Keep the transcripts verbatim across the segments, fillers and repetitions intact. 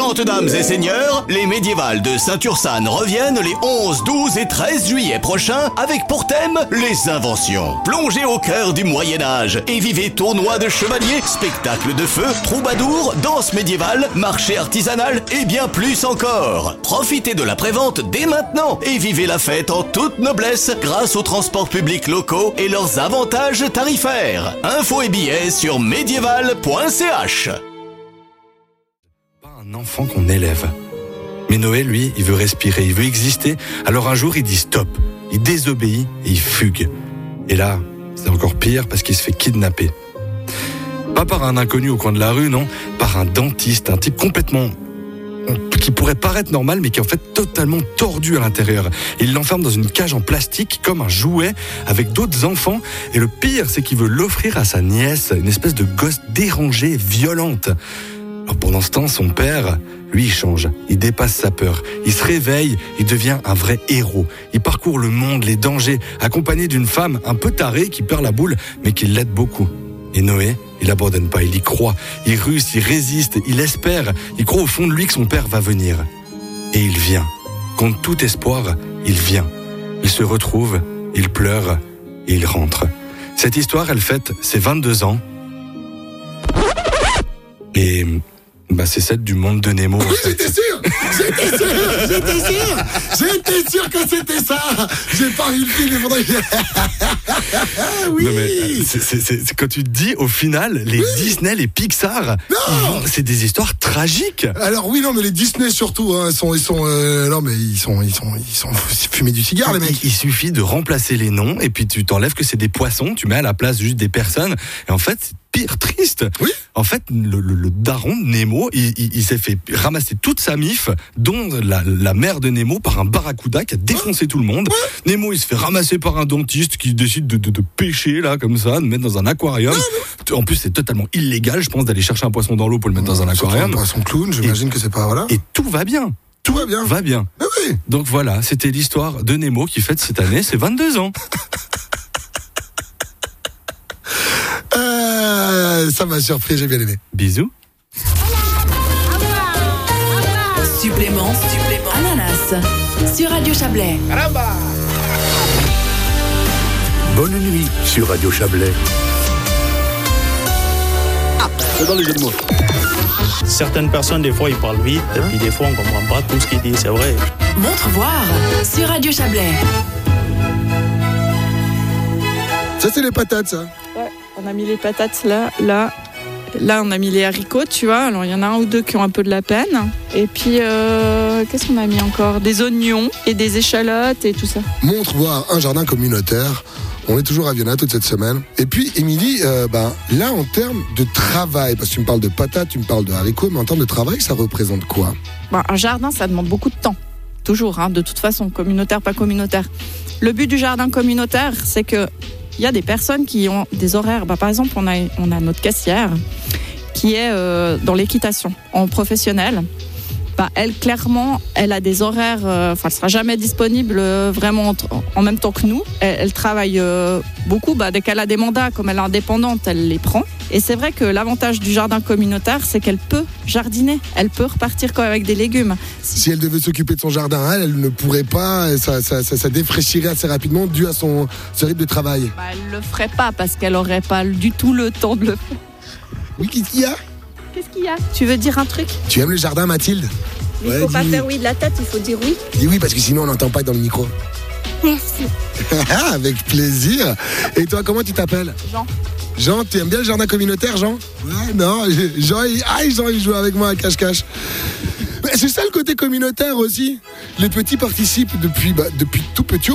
Gentes dames et seigneurs, les médiévales de Saint-Ursanne reviennent les onze, douze et treize juillet prochains avec pour thème les inventions. Plongez au cœur du Moyen-Âge et vivez tournois de chevaliers, spectacles de feu, troubadours, danse médiévale, marché artisanal et bien plus encore. Profitez de la prévente dès maintenant et vivez la fête en toute noblesse grâce aux transports publics locaux et leurs avantages tarifaires. Infos et billets sur médiéval point c h. Un enfant qu'on élève. Mais Noé, lui, il veut respirer, il veut exister. Alors un jour, il dit stop. Il désobéit et il fugue. Et là, c'est encore pire parce qu'il se fait kidnapper. Pas par un inconnu au coin de la rue, non. Par un dentiste, un type complètement... qui pourrait paraître normal, mais qui est en fait totalement tordu à l'intérieur. Il l'enferme dans une cage en plastique, comme un jouet, avec d'autres enfants. Et le pire, c'est qu'il veut l'offrir à sa nièce, une espèce de gosse dérangée et violente. Alors pendant ce temps, son père, lui, il change. Il dépasse sa peur. Il se réveille, il devient un vrai héros. Il parcourt le monde, les dangers, accompagné d'une femme un peu tarée qui perd la boule, mais qui l'aide beaucoup. Et Noé, il abandonne pas, il y croit. Il ruse, il résiste, il espère. Il croit au fond de lui que son père va venir. Et il vient. Contre tout espoir, il vient. Il se retrouve, il pleure et il rentre. Cette histoire, elle fête ses vingt-deux ans. Et bah, c'est celle du monde de Nemo. Oui, j'étais sûr J'étais sûr J'étais sûr J'étais sûr que c'était ça. J'ai pas eu le film, il faudrait que... Oui. Non mais, c'est, c'est, c'est, c'est quand tu te dis, au final, les oui. Disney, les Pixar, vont, c'est des histoires tragiques. Alors oui, non, mais les Disney surtout, hein, ils sont, ils sont, euh, non mais ils sont, ils sont, ils sont fumés du cigare, les mecs. Il, il suffit de remplacer les noms et puis tu t'enlèves que c'est des poissons, tu mets à la place juste des personnes. Et en fait, c'est pire triste. Oui. En fait, le, le, le daron Nemo, il, il, il s'est fait ramasser toute sa mif, dont la, la mère de Nemo, par un barracuda qui a défoncé tout le monde. Ouais. Nemo, il se fait ramasser par un dentiste qui décide de, de, de pêcher là comme ça, de mettre dans un aquarium. Ouais. En plus, c'est totalement illégal, je pense, d'aller chercher un poisson dans l'eau pour le mettre ouais, dans un aquarium. Un poisson clown, j'imagine et, que c'est pas voilà. Et tout va bien. Tout va bien. Va bien. Mais oui. Donc voilà, c'était l'histoire de Nemo qui fête cette année ses vingt-deux ans. Euh, ça m'a surpris, j'ai bien aimé. Bisous. Supplément, supplément, ananas sur Radio Chablais. Caramba. Bonne nuit sur Radio Chablais. Ah, c'est dans les jeux de mots. Certaines personnes, des fois, ils parlent vite, hein? Et puis des fois, on comprend pas tout ce qu'ils disent, c'est vrai. Montre voir sur Radio Chablais. Ça, c'est les patates, ça. Ouais, on a mis les patates là, là. Là, on a mis les haricots, tu vois. Alors, il y en a un ou deux qui ont un peu de la peine. Et puis, euh, qu'est-ce qu'on a mis encore ? Des oignons et des échalotes et tout ça. Montre voir un jardin communautaire. On est toujours à Viona toute cette semaine. Et puis, Émilie, euh, ben, là, en termes de travail, parce que tu me parles de patates, tu me parles de haricots, mais en termes de travail, ça représente quoi ? Ben, un jardin, ça demande beaucoup de temps. Toujours, hein, de toute façon, communautaire, pas communautaire. Le but du jardin communautaire, c'est que il y a des personnes qui ont des horaires. Bah, par exemple, on a, on a notre caissière qui est euh, dans l'équitation en professionnel. Bah, elle, clairement, elle a des horaires... Enfin, euh, elle ne sera jamais disponible euh, vraiment en, en même temps que nous. Elle, elle travaille euh, beaucoup. Bah, dès qu'elle a des mandats, comme elle est indépendante, elle les prend. Et c'est vrai que l'avantage du jardin communautaire, c'est qu'elle peut jardiner. Elle peut repartir quand même avec des légumes. Si elle devait s'occuper de son jardin, elle, elle ne pourrait pas. Ça, ça, ça, ça défraîchirait assez rapidement dû à son, son rythme de travail. Bah, elle ne le ferait pas parce qu'elle n'aurait pas du tout le temps de le faire. Oui, qu'est-ce qu'il y a ? Qu'est-ce qu'il y a ? Tu veux dire un truc ? Tu aimes le jardin, Mathilde ? Il ne ouais, faut pas faire oui de la tête, il faut dire oui. Dis oui, parce que sinon on n'entend pas dans le micro. Merci. Avec plaisir. Et toi, comment tu t'appelles ? Jean. Jean, tu aimes bien le jardin communautaire, Jean ? Ouais, non, Jean, il, ah, Jean, il joue avec moi à cache-cache. Mais c'est ça le côté communautaire aussi. Les petits participent depuis, bah, depuis tout petit.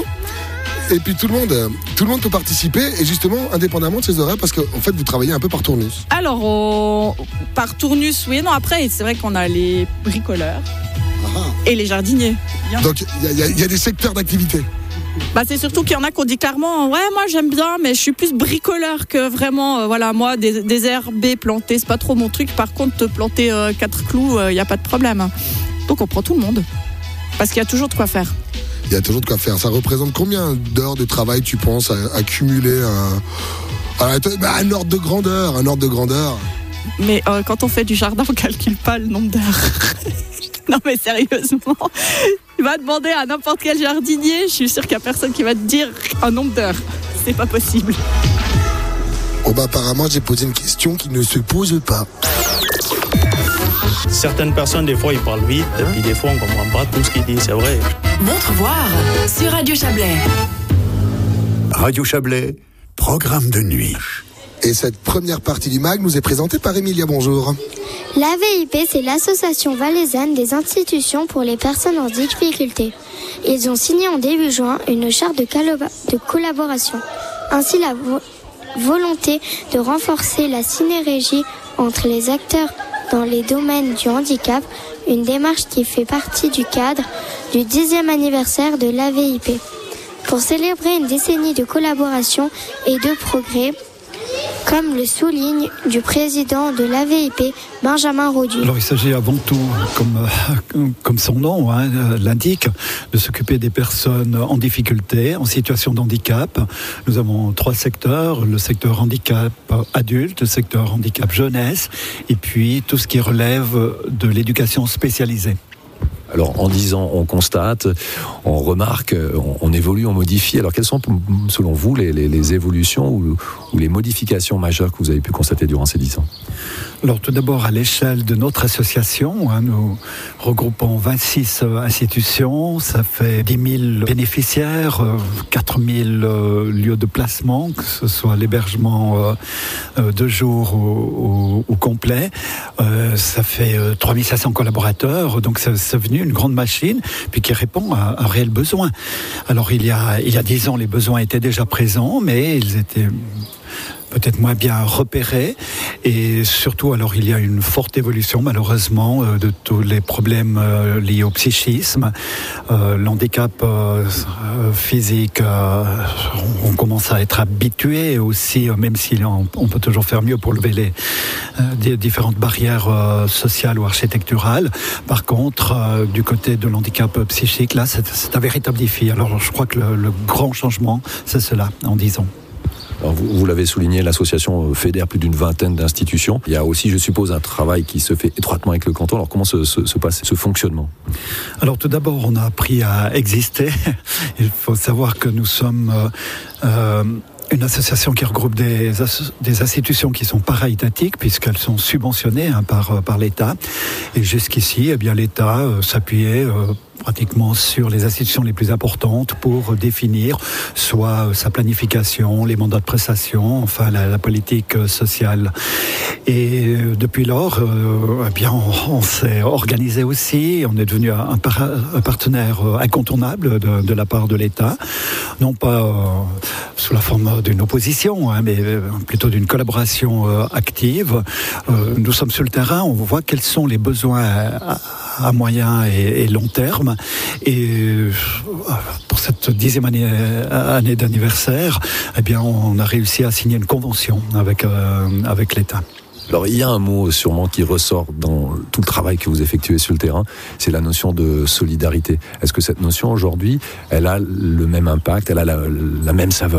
Et puis tout le monde, tout le monde peut participer et justement indépendamment de ses horaires parce qu'en en fait vous travaillez un peu par tournus. Alors on... par tournus, oui, non. Après c'est vrai qu'on a les bricoleurs ah. et les jardiniers. Bien. Donc il y, y, y a des secteurs d'activité. Bah c'est surtout qu'il y en a qui ont dit clairement ouais moi j'aime bien mais je suis plus bricoleur que vraiment euh, voilà moi des, des herbes plantées c'est pas trop mon truc. Par contre te planter euh, quatre clous il euh, y a pas de problème. Donc on prend tout le monde parce qu'il y a toujours de quoi faire. Il y a toujours de quoi faire. Ça représente combien d'heures de travail tu penses à, à cumuler un, à, un ordre de grandeur, un ordre de grandeur. Mais euh, quand on fait du jardin, on calcule pas le nombre d'heures. Non mais sérieusement, il va demander à n'importe quel jardinier, je suis sûre qu'il n'y a personne qui va te dire un nombre d'heures. C'est pas possible. Oh bah apparemment j'ai posé une question qui ne se pose pas. Certaines personnes, des fois, ils parlent vite, et puis des fois, on comprend pas tout ce qu'ils disent, c'est vrai. Votre voir sur Radio Chablais. Radio Chablais, programme de nuit. Et cette première partie du mag nous est présentée par Emilia, bonjour. L'A V I P, c'est l'association valaisanne des institutions pour les personnes en difficulté. Ils ont signé en début juin une charte de, calo- de collaboration. Ainsi, la vo- volonté de renforcer la synergie entre les acteurs dans les domaines du handicap, une démarche qui fait partie du cadre du dixième anniversaire de l'A V I P. Pour célébrer une décennie de collaboration et de progrès, comme le souligne du président de l'A V I P, Benjamin Rodu. Alors il s'agit avant tout, comme, euh, comme son nom hein, l'indique, de s'occuper des personnes en difficulté, en situation de handicap. Nous avons trois secteurs, le secteur handicap adulte, le secteur handicap jeunesse, et puis tout ce qui relève de l'éducation spécialisée. Alors en dix ans, on constate, on remarque, on, on évolue, on modifie. Alors quelles sont selon vous les, les, les évolutions ou, ou les modifications majeures que vous avez pu constater durant ces dix ans ? Alors tout d'abord à l'échelle de notre association, hein, nous regroupons vingt-six euh, institutions, ça fait dix mille bénéficiaires, euh, quatre mille euh, lieux de placement, que ce soit l'hébergement euh, euh, de jour ou, ou, ou complet, euh, ça fait euh, trois mille cinq cents collaborateurs, donc c'est, c'est venu une grande machine, puis qui répond à un réel besoin. Alors il y a il y a dix ans, les besoins étaient déjà présents, mais ils étaient peut-être moins bien repérés, et surtout alors il y a une forte évolution malheureusement euh, de tous les problèmes euh, liés au psychisme, euh, l'handicap euh, physique, euh, on commence à être habitué aussi, euh, même si on, on peut toujours faire mieux pour lever les euh, des différentes barrières euh, sociales ou architecturales. Par contre, euh, du côté de l'handicap psychique, là c'est, c'est un véritable défi. Alors je crois que le, le grand changement, c'est cela en dix ans. Alors vous, vous l'avez souligné, l'association fédère plus d'une vingtaine d'institutions. Il y a aussi, je suppose, un travail qui se fait étroitement avec le canton. Alors comment se, se, se passe ce fonctionnement ? Alors tout d'abord, on a appris à exister. Il faut savoir que nous sommes euh, euh, une association qui regroupe des, as- des institutions qui sont para-étatiques, puisqu'elles sont subventionnées hein, par, par l'État. Et jusqu'ici, eh bien, l'État euh, s'appuyait euh, pratiquement sur les institutions les plus importantes pour définir soit sa planification, les mandats de prestation, enfin la, la politique sociale. Et depuis lors, euh, eh bien, on, on s'est organisé aussi, on est devenu un, para, un partenaire incontournable de, de la part de l'État, non pas euh, sous la forme d'une opposition, hein, mais plutôt d'une collaboration euh, active. Euh, nous sommes sur le terrain, on voit quels sont les besoins à, à moyen et, et long terme. Et pour cette dixième année, année d'anniversaire, eh bien, on a réussi à signer une convention avec, euh, avec l'État. Alors il y a un mot sûrement qui ressort dans tout le travail que vous effectuez sur le terrain, c'est la notion de solidarité. Est-ce que cette notion aujourd'hui, elle a le même impact, elle a la, la même saveur ?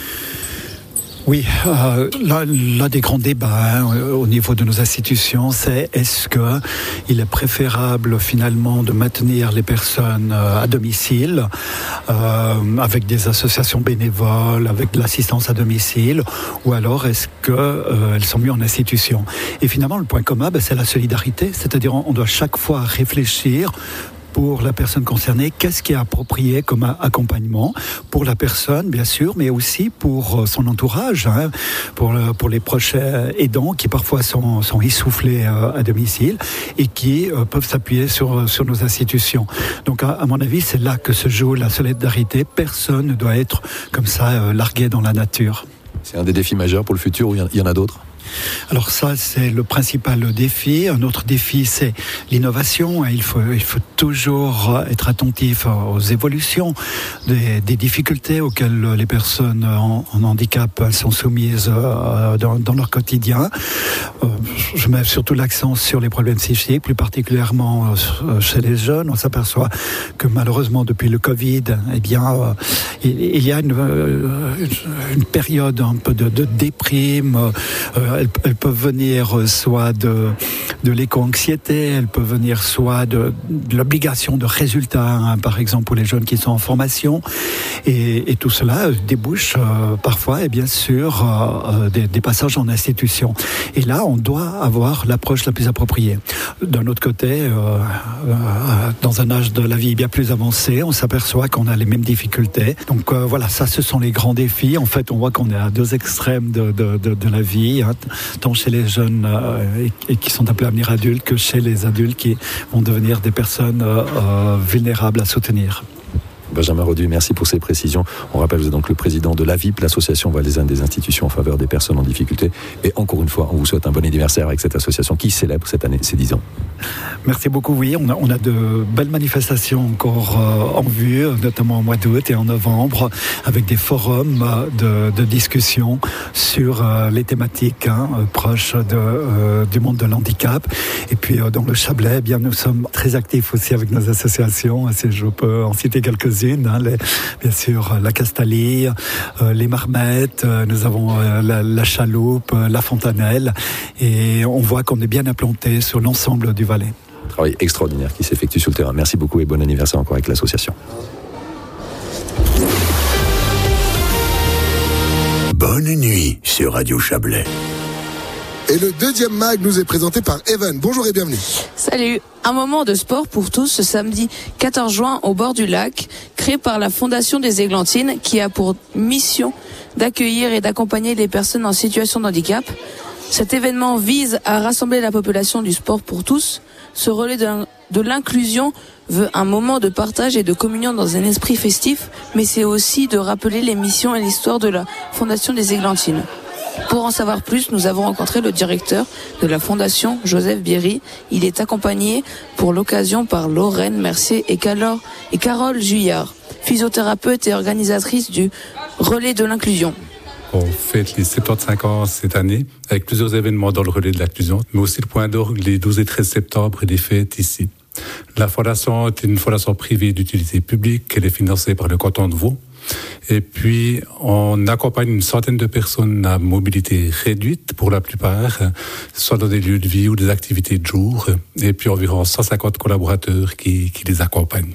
Oui, euh, l'un, l'un des grands débats hein, au niveau de nos institutions, c'est est-ce que il est préférable finalement de maintenir les personnes euh, à domicile euh, avec des associations bénévoles, avec de l'assistance à domicile, ou alors est-ce que euh, elles sont mises en institution ? Et finalement, le point commun, ben, c'est la solidarité, c'est-à-dire on doit chaque fois réfléchir pour la personne concernée, qu'est-ce qui est approprié comme accompagnement pour la personne, bien sûr, mais aussi pour son entourage, hein, pour, le, pour les proches aidants qui parfois sont, sont essoufflés euh, à domicile et qui euh, peuvent s'appuyer sur, sur nos institutions. Donc, à, à mon avis, c'est là que se joue la solidarité. Personne ne doit être comme ça euh, largué dans la nature. C'est un des défis majeurs pour le futur, ou il y en a d'autres ? Alors ça, c'est le principal défi. Un autre défi, c'est l'innovation. Il faut, il faut toujours être attentif aux évolutions des, des difficultés auxquelles les personnes en, en handicap sont soumises dans, dans leur quotidien. Je mets surtout l'accent sur les problèmes psychiques, plus particulièrement chez les jeunes. On s'aperçoit que malheureusement, depuis le Covid, eh bien, il y a une, une période un peu de, de déprime, elles, elles peuvent venir soit de, de l'éco-anxiété, elles peuvent venir soit de, de l'obligation de résultats, hein, par exemple pour les jeunes qui sont en formation. Et, et tout cela débouche euh, parfois, et bien sûr, euh, des, des passages en institution. Et là, on doit avoir l'approche la plus appropriée. D'un autre côté, euh, euh, dans un âge de la vie bien plus avancé, on s'aperçoit qu'on a les mêmes difficultés. Donc euh, voilà, ça, ce sont les grands défis. En fait, on voit qu'on est à deux extrêmes de, de, de, de la vie, hein, tant chez les jeunes euh, et, et qui sont appelés à devenir adultes que chez les adultes qui vont devenir des personnes euh, euh, vulnérables à soutenir. Benjamin Roduit, merci pour ces précisions. On rappelle, vous êtes donc le président de l'A V I P, l'association valaisanne des institutions en faveur des personnes en difficulté. Et encore une fois, on vous souhaite un bon anniversaire avec cette association qui célèbre cette année ses dix ans. Merci beaucoup, oui. On a, on a de belles manifestations encore euh, en vue, notamment au mois d'août et en novembre, avec des forums euh, de, de discussion sur euh, les thématiques hein, euh, proches de, euh, du monde de l'handicap. Et puis, euh, dans le Chablais, eh bien, nous sommes très actifs aussi avec nos associations. Si je peux en citer quelques-unes. Hein, les, bien sûr la Castalie, euh, les Marmettes, euh, nous avons euh, la, la Chaloupe, euh, la Fontanelle, et on voit qu'on est bien implanté sur l'ensemble du Valais. Travail extraordinaire qui s'effectue sur le terrain. Merci beaucoup et bon anniversaire encore avec l'association. Bonne nuit sur Radio Chablais. Et le deuxième mag nous est présenté par Evan. Bonjour et bienvenue. Salut. Un moment de sport pour tous ce samedi quatorze juin au bord du lac, créé par la Fondation des Églantines qui a pour mission d'accueillir et d'accompagner les personnes en situation de handicap. Cet événement vise à rassembler la population du sport pour tous. Ce relais de, de l'inclusion veut un moment de partage et de communion dans un esprit festif, mais c'est aussi de rappeler les missions et l'histoire de la Fondation des Églantines. Pour en savoir plus, nous avons rencontré le directeur de la Fondation, Joseph Bierry. Il est accompagné pour l'occasion par Lorraine Mercier et Carole Juillard, physiothérapeute et organisatrice du Relais de l'inclusion. On fête les soixante-quinze ans cette année, avec plusieurs événements dans le Relais de l'inclusion, mais aussi le point d'orgue les douze et treize septembre et des fêtes ici. La Fondation est une fondation privée d'utilité publique, elle est financée par le canton de Vaud. Et puis, on accompagne une centaine de personnes à mobilité réduite, pour la plupart, soit dans des lieux de vie ou des activités de jour, et puis environ cent cinquante collaborateurs qui, qui les accompagnent.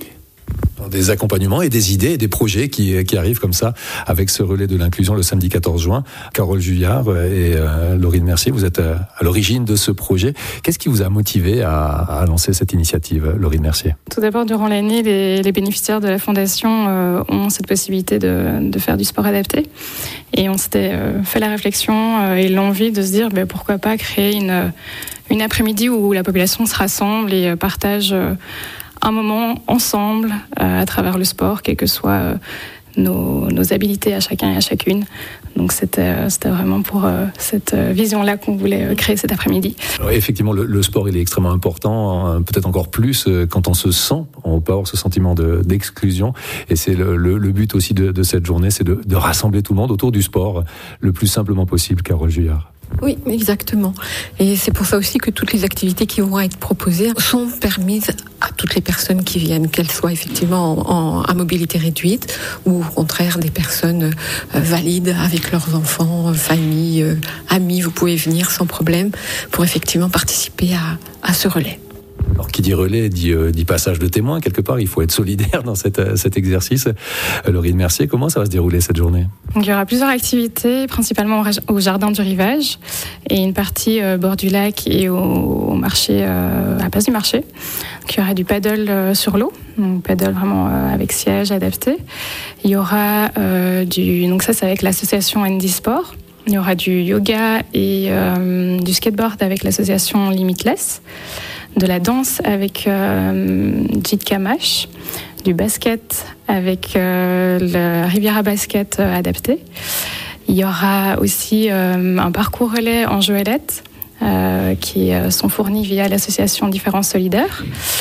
Des accompagnements et des idées et des projets qui, qui arrivent comme ça avec ce relais de l'inclusion le samedi quatorze juin. Carole Juillard et euh, Laurine Mercier, vous êtes à, à l'origine de ce projet. Qu'est-ce qui vous a motivé à, à lancer cette initiative, Laurine Mercier ? Tout d'abord, durant l'année, les, les bénéficiaires de la Fondation euh, ont cette possibilité de, de faire du sport adapté. Et on s'était euh, fait la réflexion euh, et l'envie de se dire ben, pourquoi pas créer une, une après-midi où la population se rassemble et euh, partage euh, un moment ensemble euh, à travers le sport, quelles que soient euh, nos, nos habilités à chacun et à chacune. Donc c'était, euh, c'était vraiment pour euh, cette euh, vision-là qu'on voulait euh, créer cet après-midi. Alors, effectivement, le, le sport il est extrêmement important, hein, peut-être encore plus euh, quand on se sent, on peut avoir ce sentiment de, d'exclusion. Et c'est le, le, le but aussi de, de cette journée, c'est de, de rassembler tout le monde autour du sport le plus simplement possible, Carole Juillard. Oui, exactement. Et c'est pour ça aussi que toutes les activités qui vont être proposées sont permises à toutes les personnes qui viennent, qu'elles soient effectivement en, en, à mobilité réduite ou au contraire des personnes euh, valides avec leurs enfants, euh, familles, euh, amis. Vous pouvez venir sans problème pour effectivement participer à, à ce relais. Alors, qui dit relais dit, euh, dit passage de témoin, quelque part. Il faut être solidaire dans cette, euh, cet exercice. Euh, Laurine Mercier, comment ça va se dérouler cette journée ? Donc, il y aura plusieurs activités, principalement au Jardin du Rivage et une partie au euh, bord du lac et au, au marché, euh, à la place du marché. Donc, il y aura du paddle euh, sur l'eau, donc paddle vraiment euh, avec siège adapté. Il y aura euh, du... Donc ça, c'est avec l'association Andy Sport. Il y aura du yoga et euh, du skateboard avec l'association Limitless, de la danse avec euh, Jit Kamash, du basket avec euh, le Riviera Basket euh, adapté. Il y aura aussi euh, un parcours relais en joëlette euh, qui euh, sont fournis via l'association Différence Solidaire.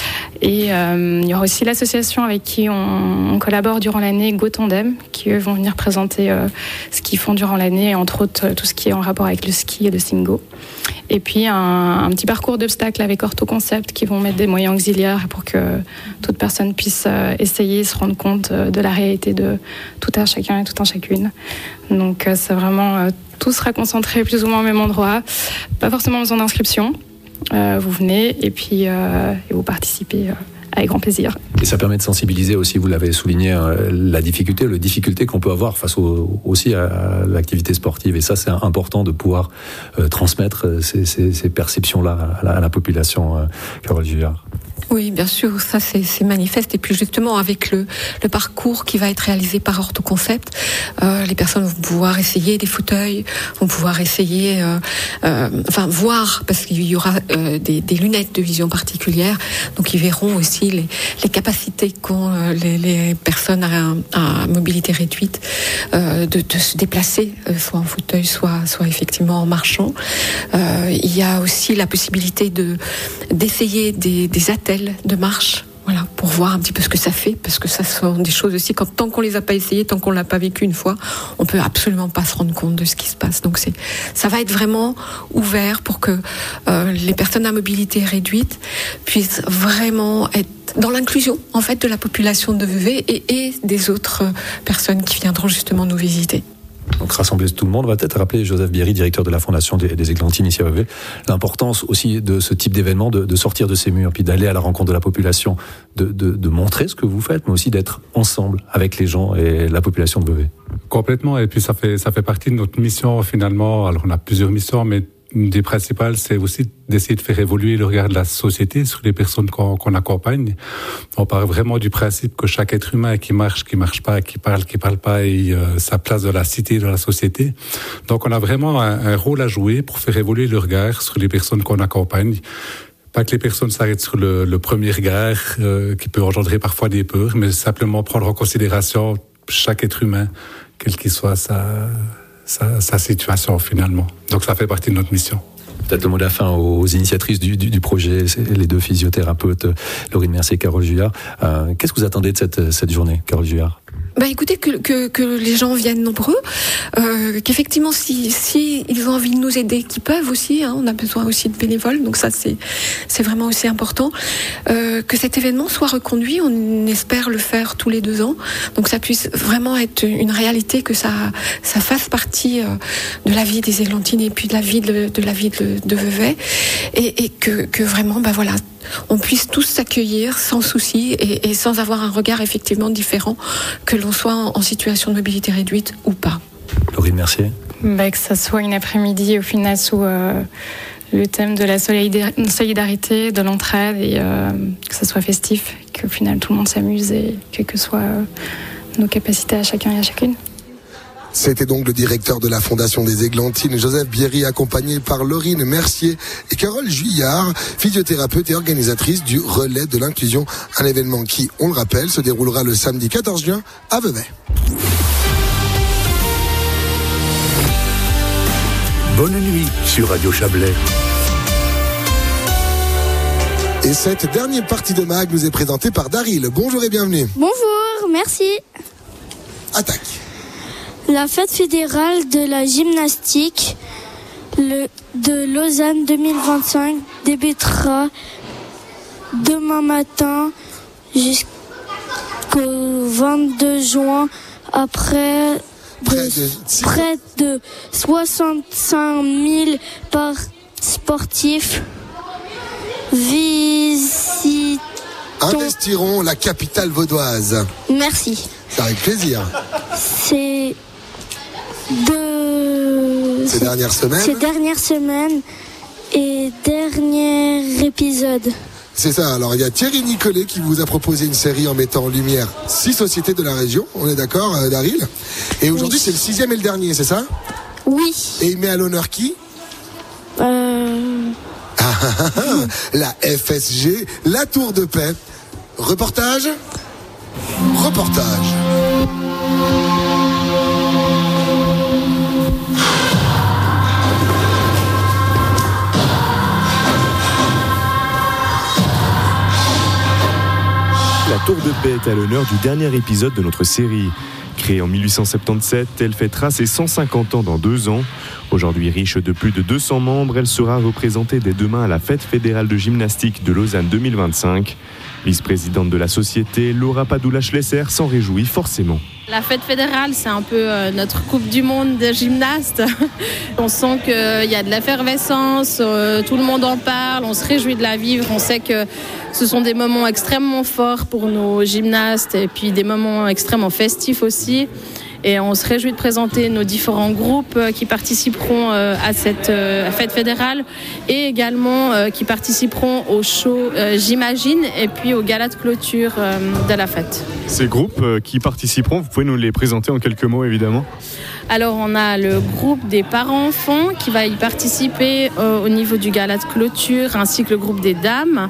Et euh, il y aura aussi l'association avec qui on, on collabore durant l'année, Go Tandem, qui eux vont venir présenter euh, ce qu'ils font durant l'année, entre autres tout ce qui est en rapport avec le ski et le singo. Et puis un, un petit parcours d'obstacles avec Ortho Concept qui vont mettre des moyens auxiliaires pour que toute personne puisse euh, essayer, se rendre compte euh, de la réalité de tout un chacun et tout un chacune. Donc euh, c'est vraiment, euh, tout sera concentré plus ou moins au même endroit, pas forcément besoin d'inscription. Euh, vous venez et puis euh, et vous participez euh, avec grand plaisir. Et ça permet de sensibiliser aussi, vous l'avez souligné, euh, la difficulté, le difficulté qu'on peut avoir face au, aussi à l'activité sportive. Et ça, c'est important de pouvoir euh, transmettre ces, ces, ces perceptions-là à la, à la population. Euh, Carole Juillard. Oui, bien sûr, ça c'est, c'est manifeste. Et puis justement, avec le, le parcours qui va être réalisé par Ortho Concept, euh, les personnes vont pouvoir essayer des fauteuils, vont pouvoir essayer, euh, euh, enfin voir, parce qu'il y aura euh, des, des lunettes de vision particulière, donc ils verront aussi les, les capacités qu'ont euh, les, les personnes à, à mobilité réduite euh, de, de se déplacer, euh, soit en fauteuil, soit, soit effectivement en marchant. Euh, il y a aussi la possibilité de d'essayer des, des attelles de marche, voilà, pour voir un petit peu ce que ça fait, parce que ça sont des choses aussi, quand, tant qu'on les a pas essayées, tant qu'on l'a pas vécu une fois, on peut absolument pas se rendre compte de ce qui se passe. Donc c'est, ça va être vraiment ouvert pour que euh, les personnes à mobilité réduite puissent vraiment être dans l'inclusion, en fait, de la population de V V et, et des autres personnes qui viendront justement nous visiter. Donc rassembler tout le monde, on va peut-être rappeler Joseph Bierry, directeur de la Fondation des, des Églantines ici à Vevey, l'importance aussi de ce type d'événement, de, de sortir de ces murs, puis d'aller à la rencontre de la population, de, de, de montrer ce que vous faites, mais aussi d'être ensemble avec les gens et la population de Vevey. Complètement, et puis ça fait, ça fait partie de notre mission finalement. Alors on a plusieurs missions, mais une des principales, c'est aussi d'essayer de faire évoluer le regard de la société sur les personnes qu'on, qu'on accompagne. On part vraiment du principe que chaque être humain qui marche, qui marche pas, qui parle, qui parle pas, ait euh, sa place dans la cité, dans la société. Donc on a vraiment un, un rôle à jouer pour faire évoluer le regard sur les personnes qu'on accompagne. Pas que les personnes s'arrêtent sur le, le premier regard euh, qui peut engendrer parfois des peurs, mais simplement prendre en considération chaque être humain, quel qu'il soit sa... Sa, sa situation finalement. Donc ça fait partie de notre mission. Peut-être le mot de la fin aux initiatrices du, du, du projet, les deux physiothérapeutes, Laurine Mercier et Carole Juillard. Euh, qu'est-ce que vous attendez de cette, cette journée, Carole Juillard ? Bah écoutez, que, que, que les gens viennent nombreux, euh, qu'effectivement si, si ils ont envie de nous aider, qu'ils peuvent aussi, hein, on a besoin aussi de bénévoles, donc ça c'est, c'est vraiment aussi important, euh, que cet événement soit reconduit, on espère le faire tous les deux ans, donc ça puisse vraiment être une réalité, que ça, ça fasse partie euh, de la vie des Églantines et puis de la vie de, de la vie de, de Vevey, et, et que, que vraiment, bah voilà, on puisse tous s'accueillir sans souci et, et sans avoir un regard effectivement différent, que l'on soit en, en situation de mobilité réduite ou pas. Laurine Mercier. Bah, que ça soit une après-midi au final sous euh, le thème de la solidarité, de l'entraide, et euh, que ça soit festif, qu'au final tout le monde s'amuse, et quelles que soient euh, nos capacités à chacun et à chacune. C'était donc le directeur de la Fondation des Églantines, Joseph Bierry, accompagné par Laurine Mercier et Carole Juillard, physiothérapeute et organisatrice du Relais de l'Inclusion, un événement qui, on le rappelle, se déroulera le samedi quatorze juin à Vevey. Bonne nuit sur Radio Chablais. Et cette dernière partie de Mag nous est présentée par Daryl. Bonjour et bienvenue. Bonjour, merci. Attaque. La fête fédérale de la gymnastique le, de Lausanne deux mille vingt-cinq débutera demain matin jusqu'au vingt-deux juin après près de, près de soixante-cinq mille par sportifs visitent. Investiront la capitale vaudoise. Merci. C'est avec plaisir. C'est de ces dernières semaines. Ces dernières semaines et dernier épisode. C'est ça. Alors il y a Thierry Nicolet qui vous a proposé une série en mettant en lumière six sociétés de la région. On est d'accord, euh, Daryl ? Et aujourd'hui oui. C'est le sixième et le dernier, c'est ça ? Oui. Et il met à l'honneur qui ? Euh... La F S G, la Tour de Paix. Reportage ? Reportage. La Tour de Paix est à l'honneur du dernier épisode de notre série. Créée en mille huit cent soixante-dix-sept, elle fêtera ses cent cinquante ans dans deux ans. Aujourd'hui riche de plus de deux cents membres, elle sera représentée dès demain à la Fête fédérale de gymnastique de Lausanne deux mille vingt-cinq. Vice-présidente de la société, Laura Padoula-Schlesser s'en réjouit forcément. La fête fédérale, c'est un peu euh, notre Coupe du Monde de gymnastes. On sent qu'il euh, y a de l'effervescence, euh, tout le monde en parle, on se réjouit de la vivre. On sait que ce sont des moments extrêmement forts pour nos gymnastes et puis des moments extrêmement festifs aussi. Et on se réjouit de présenter nos différents groupes qui participeront à cette fête fédérale et également qui participeront au show J'imagine et puis au gala de clôture de la fête. Ces groupes qui participeront, vous pouvez nous les présenter en quelques mots évidemment ? Alors on a le groupe des parents-enfants qui va y participer au niveau du gala de clôture ainsi que le groupe des dames.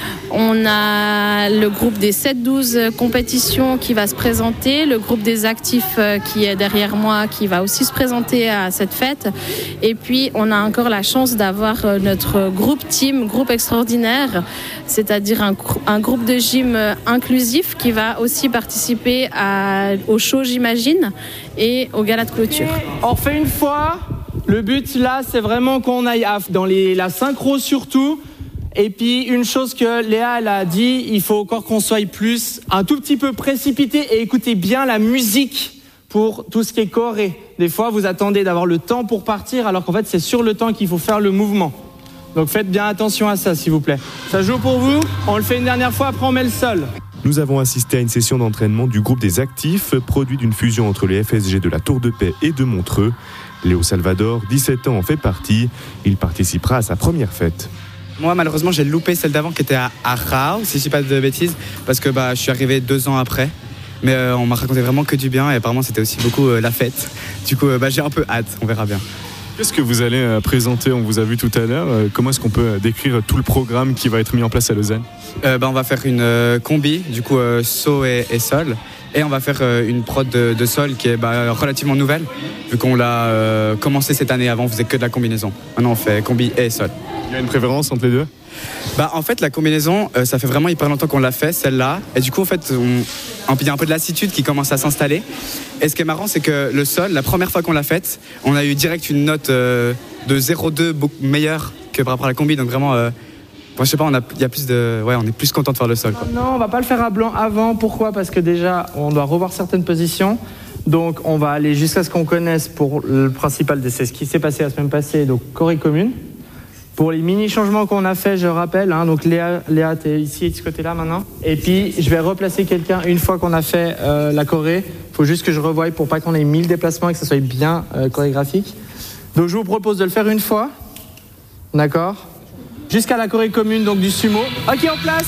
On a le groupe des sept douze compétitions qui va se présenter, le groupe des actifs qui est derrière moi qui va aussi se présenter à cette fête. Et puis on a encore la chance d'avoir notre groupe team, groupe extraordinaire, c'est-à-dire un, un groupe de gym inclusif qui va aussi participer à, au show J'imagine et au gala de clôture. On refait une fois, le but là c'est vraiment qu'on aille à, dans les, la synchro surtout. Et puis une chose que Léa elle a dit, il faut encore qu'on soit plus un tout petit peu précipité et écouter bien la musique pour tout ce qui est choré. Des fois vous attendez d'avoir le temps pour partir alors qu'en fait c'est sur le temps qu'il faut faire le mouvement. Donc faites bien attention à ça s'il vous plaît. Ça joue pour vous, on le fait une dernière fois, après on met le sol. Nous avons assisté à une session d'entraînement du groupe des actifs, produit d'une fusion entre les F S G de la Tour de Paix et de Montreux. Léo Salvador, dix-sept ans, en fait partie. Il participera à sa première fête. Moi, malheureusement, j'ai loupé celle d'avant qui était à Arau, si je ne dis pas de bêtises, parce que bah, je suis arrivé deux ans après. Mais euh, on m'a raconté vraiment que du bien et apparemment, c'était aussi beaucoup euh, la fête. Du coup, euh, bah, j'ai un peu hâte, on verra bien. Qu'est-ce que vous allez euh, présenter ? On vous a vu tout à l'heure. Euh, comment est-ce qu'on peut décrire tout le programme qui va être mis en place à Lausanne ? euh, bah, On va faire une euh, combi, du coup, euh, saut et, et sol. Et on va faire euh, une prod de, de sol qui est bah, relativement nouvelle, vu qu'on l'a euh, commencé cette année. Avant, on faisait que de la combinaison. Maintenant, on fait combi et sol. Il y a une préférence entre les deux ? Bah, en fait, la combinaison, euh, ça fait vraiment hyper longtemps qu'on l'a fait, celle-là. Et du coup, en fait, on, il y a un peu de lassitude qui commence à s'installer. Et ce qui est marrant, c'est que le sol, la première fois qu'on l'a faite, on a eu direct une note euh, de zéro virgule deux, beaucoup meilleure que par rapport à la combi. Donc vraiment, euh, bon, je sais pas, on a, y a plus de, ouais, on est plus content de faire le sol, quoi. Non, on va pas le faire à blanc avant. Pourquoi ? Parce que déjà, on doit revoir certaines positions. Donc, on va aller jusqu'à ce qu'on connaisse pour le principal de ce qui s'est passé la semaine passée, donc choré commune. Pour les mini-changements qu'on a fait, je rappelle, hein, donc Léa, Léa t'es ici de ce côté-là maintenant. Et puis, je vais replacer quelqu'un une fois qu'on a fait euh, la choré. Il faut juste que je revoie pour pas qu'on ait mille déplacements et que ça soit bien euh, chorégraphique. Donc, je vous propose de le faire une fois. D'accord ? Jusqu'à la choré commune, donc du sumo. Ok, en place !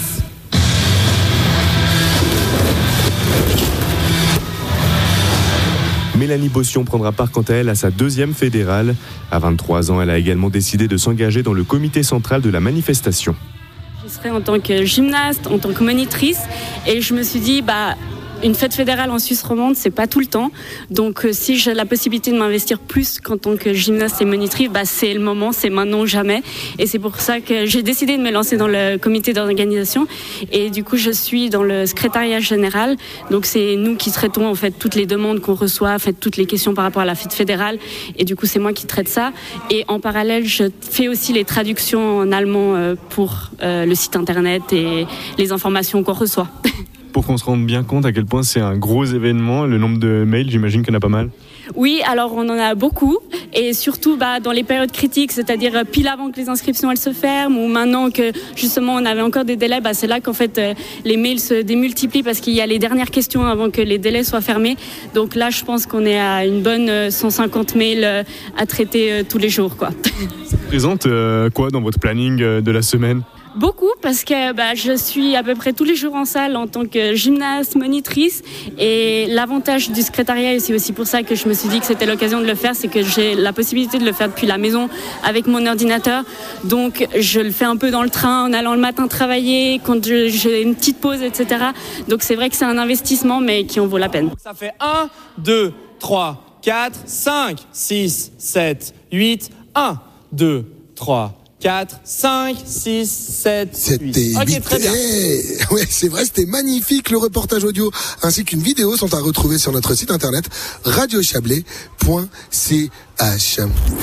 Mélanie Bossion prendra part quant à elle à sa deuxième fédérale. À vingt-trois ans, elle a également décidé de s'engager dans le comité central de la manifestation. Je serai en tant que gymnaste, en tant que monitrice, et je me suis dit, bah, une fête fédérale en Suisse romande, c'est pas tout le temps. Donc, euh, si j'ai la possibilité de m'investir plus qu'en tant que gymnaste et monitrice, bah, c'est le moment, c'est maintenant ou jamais. Et c'est pour ça que j'ai décidé de me lancer dans le comité d'organisation. Et du coup, je suis dans le secrétariat général. Donc, c'est nous qui traitons, en fait, toutes les demandes qu'on reçoit, en fait, toutes les questions par rapport à la fête fédérale. Et du coup, c'est moi qui traite ça. Et en parallèle, je fais aussi les traductions en allemand euh, pour euh, le site internet et les informations qu'on reçoit. Pour qu'on se rende bien compte à quel point c'est un gros événement, le nombre de mails, j'imagine qu'il y en a pas mal. Oui, alors on en a beaucoup, et surtout bah, dans les périodes critiques, c'est-à-dire pile avant que les inscriptions elles se ferment, ou maintenant que justement on avait encore des délais, bah, c'est là qu'en fait euh, les mails se démultiplient parce qu'il y a les dernières questions avant que les délais soient fermés. Donc là, je pense qu'on est à une bonne euh, cent cinquante mails euh, à traiter euh, tous les jours, quoi. Ça représente euh, quoi dans votre planning euh, de la semaine ? Beaucoup, parce que bah, je suis à peu près tous les jours en salle en tant que gymnaste, monitrice. Et l'avantage du secrétariat, et c'est aussi pour ça que je me suis dit que c'était l'occasion de le faire, c'est que j'ai la possibilité de le faire depuis la maison avec mon ordinateur. Donc je le fais un peu dans le train, en allant le matin travailler, quand je, j'ai une petite pause, et cetera. Donc c'est vrai que c'est un investissement, mais qui en vaut la peine. Ça fait un, deux, trois, quatre, cinq, six, sept, huit, un, deux, trois, quatre, cinq, six, sept, huit. C'était Ok, très bien. Eh, ouais, c'est vrai, c'était magnifique. Le reportage audio ainsi qu'une vidéo sont à retrouver sur notre site internet radio chablais point c h.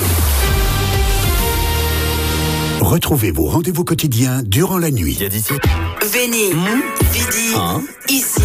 Retrouvez vos rendez-vous quotidiens durant la nuit. Veni, vidi, ici.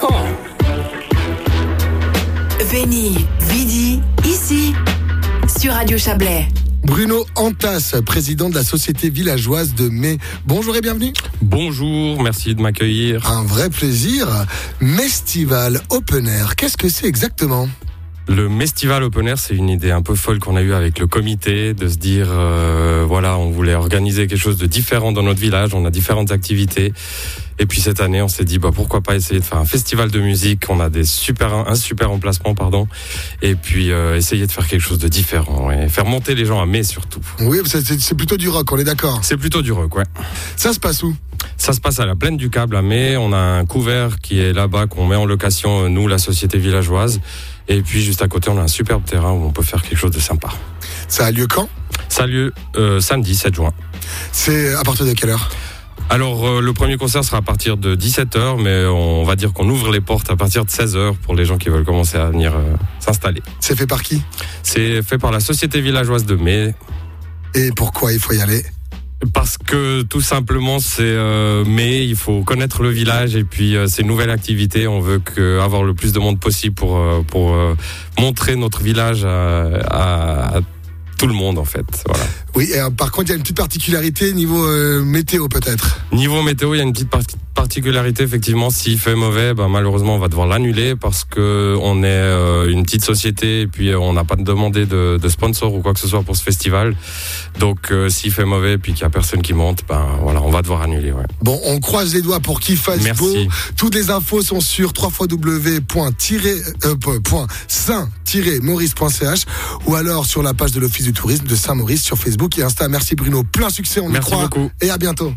Veni, vidi, ici. Sur Radio Chablais. Bruno Antas, président de la Société Villageoise de Mai. Bonjour et bienvenue. Bonjour, merci de m'accueillir. Un vrai plaisir. Mestival Open Air, qu'est-ce que c'est exactement ? Le Mestival Open Air, c'est une idée un peu folle qu'on a eue avec le comité, de se dire, euh, voilà, on voulait organiser quelque chose de différent dans notre village, on a différentes activités. Et puis cette année, on s'est dit, bah, pourquoi pas essayer de faire un festival de musique, on a des super, un super emplacement, pardon, et puis euh, essayer de faire quelque chose de différent, et faire monter les gens à Mai surtout. Oui, c'est, c'est plutôt du rock, on est d'accord ? C'est plutôt du rock, ouais. Ça se passe où ? Ça se passe à la Plaine du Câble à Mai, on a un couvert qui est là-bas, qu'on met en location, nous, la Société Villageoise. Et puis juste à côté, on a un superbe terrain où on peut faire quelque chose de sympa. Ça a lieu quand ? Ça a lieu euh, samedi sept juin. C'est à partir de quelle heure ? Alors euh, le premier concert sera à partir de dix-sept heures, mais on va dire qu'on ouvre les portes à partir de seize heures pour les gens qui veulent commencer à venir euh, s'installer. C'est fait par qui ? C'est fait par la Société Villageoise de Mai. Et pourquoi il faut y aller ? Parce que tout simplement c'est euh, mai, il faut connaître le village et puis euh, c'est une nouvelle activité, on veut que, avoir le plus de monde possible pour, euh, pour euh, montrer notre village à, à, à tout le monde en fait. Voilà. Oui, et, euh, par contre il y a une petite particularité niveau euh, météo peut-être. Niveau météo, il y a une petite partie particularité, effectivement, s'il fait mauvais, ben, malheureusement, on va devoir l'annuler parce que on est euh, une petite société et puis euh, on n'a pas demandé de, de sponsor ou quoi que ce soit pour ce festival. Donc, euh, s'il fait mauvais et puis qu'il n'y a personne qui monte, ben voilà, on va devoir annuler. Ouais. Bon, on croise les doigts pour qu'il fasse Merci. beau. Toutes les infos sont sur w w w point saint tiret maurice point c h ou alors sur la page de l'Office du tourisme de Saint-Maurice sur Facebook et Insta. Merci Bruno, plein succès, on Merci y croit. beaucoup. Et à bientôt.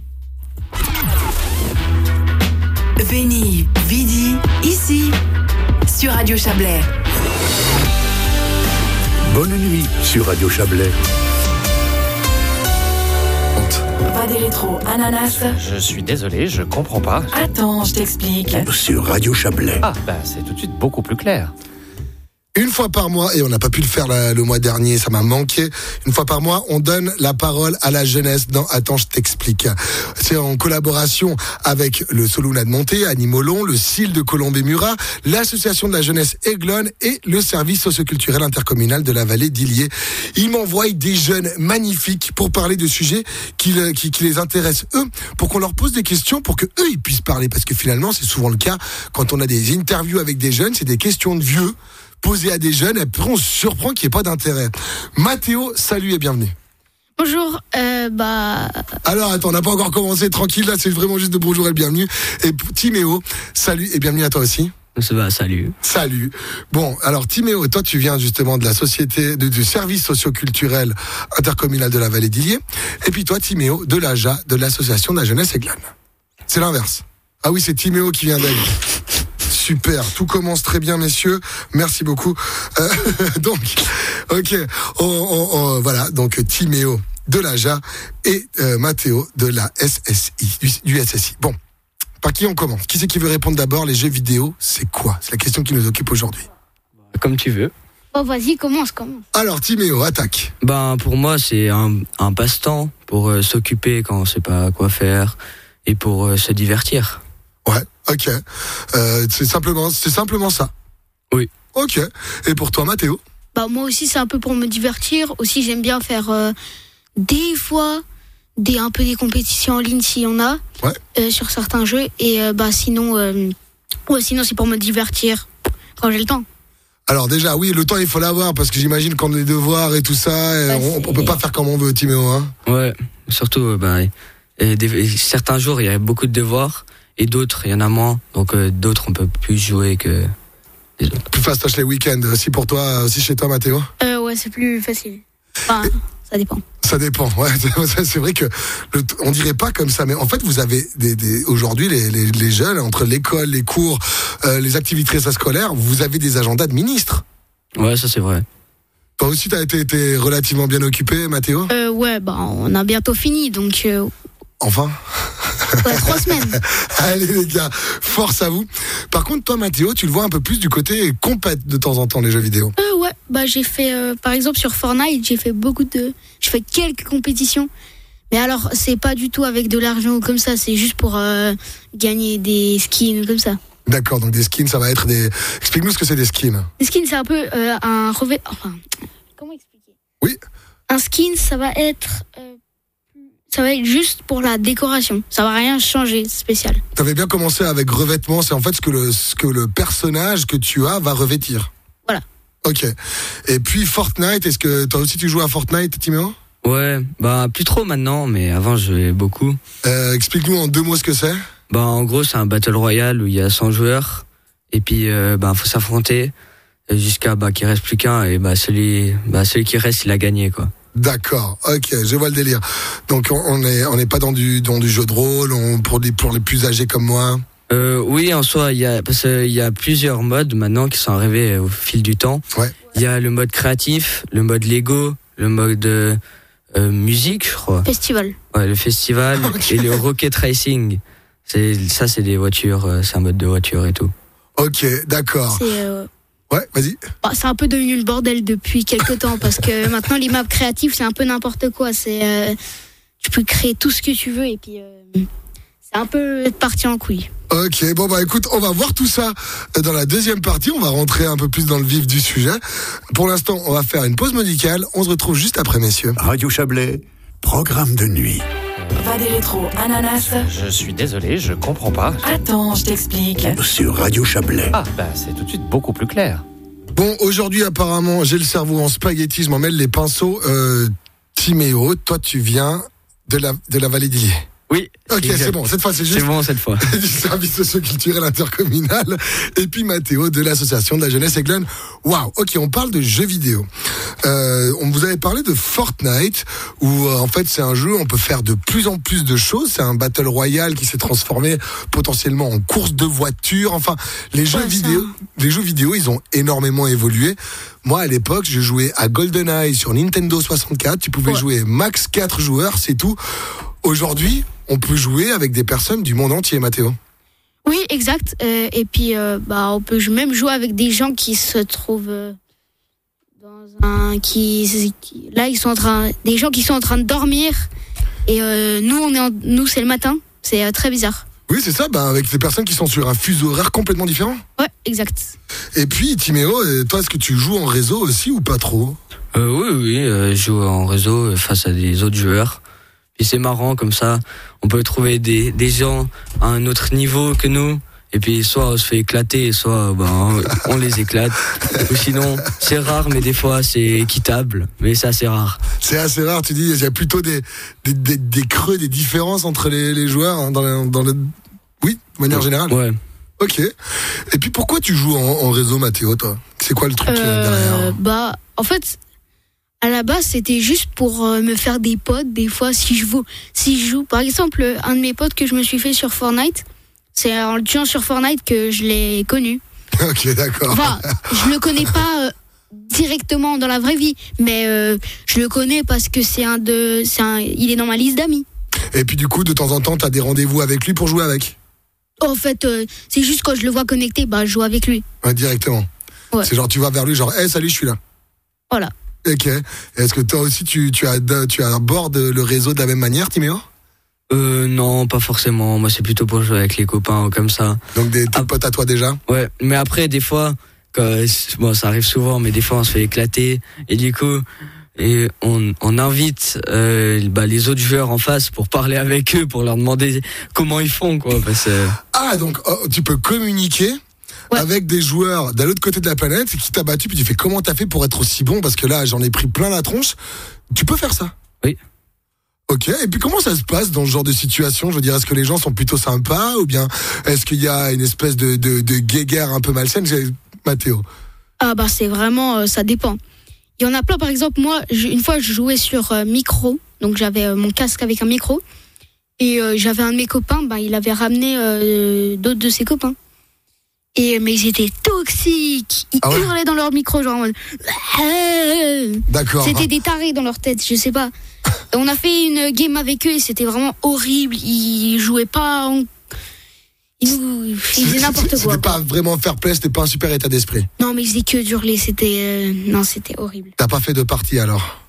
Veni, vidi, ici, sur Radio Chablais. Bonne nuit sur Radio Chablais. Va des rétros, ananas. Je suis désolé, je comprends pas. Attends, je t'explique. Sur Radio Chablais. Ah, bah c'est tout de suite beaucoup plus clair. Une fois par mois, et on n'a pas pu le faire la, le mois dernier, ça m'a manqué. Une fois par mois, on donne la parole à la jeunesse dans Attends, je t'explique. C'est en collaboration avec le Solouna de Monté, Animolon, le C I L de Colombey-Murat, l'association de la jeunesse Aiglone et le service socioculturel intercommunal de la vallée d'Illier. Ils m'envoient des jeunes magnifiques pour parler de sujets qui, qui, qui les intéressent eux, pour qu'on leur pose des questions, pour que eux ils puissent parler. Parce que finalement, c'est souvent le cas quand on a des interviews avec des jeunes, c'est des questions de vieux posées à des jeunes, et après on se surprend qu'il n'y ait pas d'intérêt. Mathéo, salut et bienvenue. Bonjour, euh, bah... Alors attends, on n'a pas encore commencé, tranquille, là c'est vraiment juste de bonjour et bienvenue. Et Timéo, salut et bienvenue à toi aussi. Ça va, salut. Salut. Bon, alors Timéo, toi tu viens justement de la société, de, du service socioculturel intercommunal de la vallée d'Illier. Et puis toi Timéo, de l'A J A, de l'association de la jeunesse Aiglone. C'est l'inverse. Ah oui, c'est Timéo qui vient d'elle. Super, tout commence très bien, messieurs. Merci beaucoup. Euh, donc, ok, on, on, on, voilà, donc Timéo de l'A J A et euh, Mathéo de la S S I, du, du S S I. Bon, par qui on commence ? Qui c'est qui veut répondre d'abord ? Les jeux vidéo, c'est quoi ? C'est la question qui nous occupe aujourd'hui. Comme tu veux. Oh, vas-y, commence, commence. Alors, Timéo, attaque. Ben, pour moi, c'est un, un passe-temps pour euh, s'occuper quand on sait pas quoi faire et pour euh, se divertir. Ouais, ok. Euh, c'est simplement, c'est simplement ça. Oui. Ok. Et pour toi, Mathéo ? Bah moi aussi, c'est un peu pour me divertir. Aussi, j'aime bien faire euh, des fois des un peu des compétitions en ligne s'il y en a. Ouais. Euh, sur certains jeux. Et euh, bah sinon, euh, ouais, sinon c'est pour me divertir quand j'ai le temps. Alors déjà, oui, le temps il faut l'avoir parce que j'imagine qu'on a des devoirs et tout ça, bah, on, on peut pas faire comme on veut, Timéo, hein. Ouais. Surtout, euh, bah, et des, et certains jours il y a beaucoup de devoirs. Et d'autres, il y en a moins. Donc euh, d'autres, on peut plus jouer que les autres. Plus fastoche les week-ends. Aussi pour toi, aussi chez toi, Mathéo ? euh, Ouais, c'est plus facile. Enfin, et... ça dépend. Ça dépend, ouais. C'est vrai que le, on dirait pas comme ça, mais en fait, vous avez des, des aujourd'hui les, les, les jeunes entre l'école, les cours, euh, les activités scolaires, vous avez des agendas de ministres. Ouais, ça c'est vrai. Toi aussi, t'as été, été relativement bien occupé, Mathéo? Euh, ouais, bah, on a bientôt fini, donc. Euh... Enfin. Ouais, trois semaines. Allez les gars, force à vous. Par contre, toi, Mathéo, tu le vois un peu plus du côté compète de temps en temps, les jeux vidéo. Euh, ouais, bah j'ai fait, euh, par exemple sur Fortnite, j'ai fait beaucoup de, j'ai fait quelques compétitions. Mais alors, c'est pas du tout avec de l'argent ou comme ça, c'est juste pour euh, gagner des skins comme ça. D'accord, donc des skins, ça va être des. Explique-nous ce que c'est des skins. Des skins, c'est un peu euh, un revêt. Enfin, comment expliquer? Oui. Un skin, ça va être. Euh, ça va être juste pour la décoration. Ça va rien changer de spécial. T'avais bien commencé avec revêtement, c'est en fait ce que le, ce que le personnage que tu as va revêtir. Voilà. Ok. Et puis Fortnite, est-ce que toi aussi tu joues à Fortnite, Timéo? Ouais, bah plus trop maintenant, mais avant je jouais beaucoup. Euh, explique-nous en deux mots ce que c'est. Bah en gros c'est un battle royale où il y a cent joueurs et puis euh, bah faut s'affronter jusqu'à bah qu'il reste plus qu'un et bah celui bah celui qui reste il a gagné quoi. D'accord, ok, je vois le délire. Donc on est on n'est pas dans du dans du jeu de rôle, on, pour les pour les plus âgés comme moi. Euh, oui, en soi, il y a parce qu'il y a plusieurs modes maintenant qui sont arrivés au fil du temps. Ouais. Il y a le mode créatif, le mode Lego, le mode euh, euh, musique, je crois. Festival. Ouais, le festival okay. Et le Rocket Racing. C'est ça, c'est des voitures, euh, c'est un mode de voiture et tout. Ok, d'accord. C'est euh... Ouais, vas-y. Bah, c'est un peu devenu le bordel depuis quelques temps parce que maintenant les maps créatives c'est un peu n'importe quoi. C'est euh, tu peux créer tout ce que tu veux et puis euh, c'est un peu parti en couille. Ok, bon bah écoute, on va voir tout ça dans la deuxième partie. On va rentrer un peu plus dans le vif du sujet. Pour l'instant, on va faire une pause musicale. On se retrouve juste après, messieurs. Radio Chablais, programme de nuit. Va des rétro, ananas. Je suis désolé, je comprends pas. Attends, je t'explique. Sur Radio Chablais. Ah, bah c'est tout de suite beaucoup plus clair. Bon, aujourd'hui, apparemment, j'ai le cerveau en spaghetti, je m'en mêle les pinceaux. Euh, Timéo, toi, tu viens de la, de la vallée d'Illier. Oui. Ok, c'est bon, cette fois, c'est juste. C'est bon, cette fois. Du service socio-culturel intercommunal. Et puis Mathéo de l'association de la jeunesse Aiglun. Waouh, ok, on parle de jeux vidéo. Euh, on vous avait parlé de Fortnite, où euh, en fait c'est un jeu, on peut faire de plus en plus de choses. C'est un battle royale qui s'est transformé potentiellement en course de voiture. Enfin, les jeux ouais, vidéo, ça. les jeux vidéo, ils ont énormément évolué. Moi, à l'époque, je jouais à GoldenEye sur Nintendo soixante-quatre. Tu pouvais ouais. jouer max quatre joueurs, c'est tout. Aujourd'hui, on peut jouer avec des personnes du monde entier, Mathéo. Oui, exact. Euh, et puis, euh, bah, on peut même jouer avec des gens qui se trouvent euh, dans un, qui, qui, là, ils sont en train, des gens qui sont en train de dormir. Et euh, nous, on est, en, nous, c'est le matin. C'est euh, très bizarre. Oui, c'est ça. Bah, avec des personnes qui sont sur un fuseau horaire complètement différent. Ouais, exact. Et puis, Timéo, toi, est-ce que tu joues en réseau aussi ou pas trop? euh, Oui, oui, euh, je joue en réseau face à des autres joueurs. Et c'est marrant comme ça, on peut trouver des, des gens à un autre niveau que nous. Et puis soit on se fait éclater, soit ben, on les éclate. Ou sinon, c'est rare, mais des fois c'est équitable. Mais c'est assez rare. C'est assez rare, tu dis, il y a plutôt des, des, des, des creux, des différences entre les, les joueurs hein, dans, le, dans le... Oui, de manière générale. Ouais. Ok. Et puis pourquoi tu joues en, en réseau, Mathéo, toi? C'est quoi le truc euh, derrière? Bah, en fait... À la base, c'était juste pour euh, me faire des potes. Des fois, si je joue, si je joue, par exemple, un de mes potes que je me suis fait sur Fortnite, c'est en le tuant sur Fortnite que je l'ai connu. Ok, d'accord. Enfin, je le connais pas euh, directement dans la vraie vie, mais euh, je le connais parce que c'est un de, c'est un, il est dans ma liste d'amis. Et puis du coup, de temps en temps, t'as des rendez-vous avec lui pour jouer avec? En fait, euh, c'est juste quand je le vois connecté, bah, je joue avec lui. Ouais, directement. Ouais. C'est genre, tu vas vers lui, genre, hé, hey, salut, je suis là. Voilà. Ok. Est-ce que toi aussi tu, tu, as, tu abordes le réseau de la même manière, Timéo? Euh, non, pas forcément. Moi, c'est plutôt pour jouer avec les copains comme ça. Donc des tes ah, potes à toi déjà? Ouais, mais après, des fois, quand, bon, ça arrive souvent, mais des fois, on se fait éclater. Et du coup, et on, on invite euh, bah, les autres joueurs en face pour parler avec eux, pour leur demander comment ils font, quoi. Parce que... Ah, donc oh, tu peux communiquer ouais. avec des joueurs de l'autre côté de la planète qui t'a battu, puis tu fais comment t'as fait pour être aussi bon, parce que là j'en ai pris plein la tronche. Tu peux faire ça? Oui. Ok, et puis comment ça se passe dans ce genre de situation? Je veux dire, est-ce que les gens sont plutôt sympas, ou bien est-ce qu'il y a une espèce de, de, de guéguerre un peu malsaine? Mathéo? Ah bah c'est vraiment, euh, ça dépend. Il y en a plein, par exemple, moi, une fois je jouais sur euh, micro, donc j'avais euh, mon casque avec un micro, et euh, j'avais un de mes copains, bah, il avait ramené euh, d'autres de ses copains. Et, mais ils étaient toxiques. Ils Ah ouais hurlaient dans leur micro, genre en mode. D'accord. C'était des tarés dans leur tête, je sais pas. On a fait une game avec eux et c'était vraiment horrible. Ils jouaient pas. En... Ils, nous... ils faisaient n'importe quoi. C'était pas vraiment fair play, c'était pas un super état d'esprit. Non, mais ils faisaient que d'hurler. C'était. Euh... Non, c'était horrible. T'as pas fait de partie alors?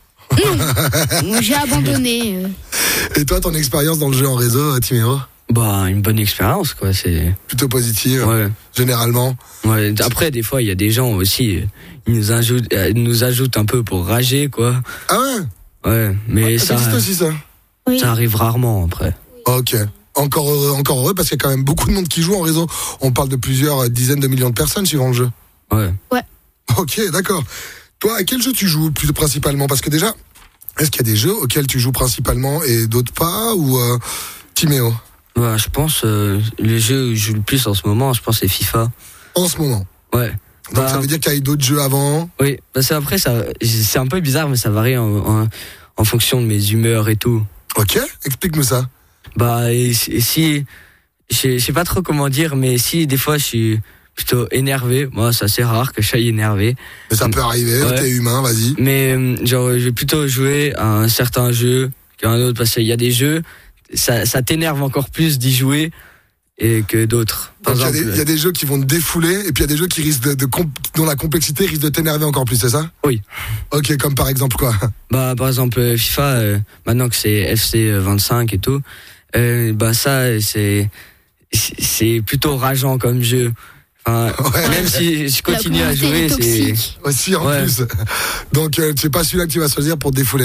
Non. J'ai abandonné. Euh... Et toi, ton expérience dans le jeu en réseau, Timéo? Bah, une bonne expérience, quoi. C'est plutôt positive. Ouais. Généralement. Ouais. Après, des fois, il y a des gens aussi. Ils nous ajoutent, ils nous ajoutent un peu pour rager, quoi. Ah ouais. Euh, Ouais, mais Ah, ça. ça existe aussi ça. Oui. Ça arrive rarement après. Ok. Encore heureux, encore heureux, parce qu'il y a quand même beaucoup de monde qui joue en réseau. On parle de plusieurs dizaines de millions de personnes suivant le jeu. Ouais. Ouais. Ok, d'accord. Toi, à quel jeu tu joues plus principalement? Parce que déjà, est-ce qu'il y a des jeux auxquels tu joues principalement et d'autres pas? Ou euh, Timéo? Ouais, je pense euh, les jeux où je joue le plus en ce moment, je pense c'est FIFA. En ce moment. Ouais. Donc Bah, ça veut dire qu'il y a eu d'autres jeux avant? Oui, parce que après ça, c'est un peu bizarre, mais ça varie en, en, en fonction de mes humeurs et tout. Ok, explique-nous ça. Bah, et, si, si- je sais- je sais pas trop comment dire, mais si des fois je suis plutôt énervé, moi c'est assez rare que je sois énervé. Mais ça peut arriver, Ouais. t'es humain, vas-y. Mais euh, genre, je vais plutôt jouer à un certain jeu qu'à un autre, parce qu'il y a des jeux, ça, ça t'énerve encore plus d'y jouer et que d'autres. Par Donc il y a exemple, des- il y, a des jeux qui vont te défouler et puis il y a des jeux qui risquent de, de comp- dont la complexité risque de t'énerver encore plus, c'est ça? Oui. Ok, comme par exemple quoi? Bah, par exemple, euh, FIFA, euh, maintenant que c'est F C vingt-cinq et tout, euh, bah ça, c'est c'est c'est plutôt rageant comme jeu. Enfin, même si je continue à jouer, c'est Aussi en Ouais. plus. Donc euh, c'est pas celui-là que tu vas choisir pour te défouler.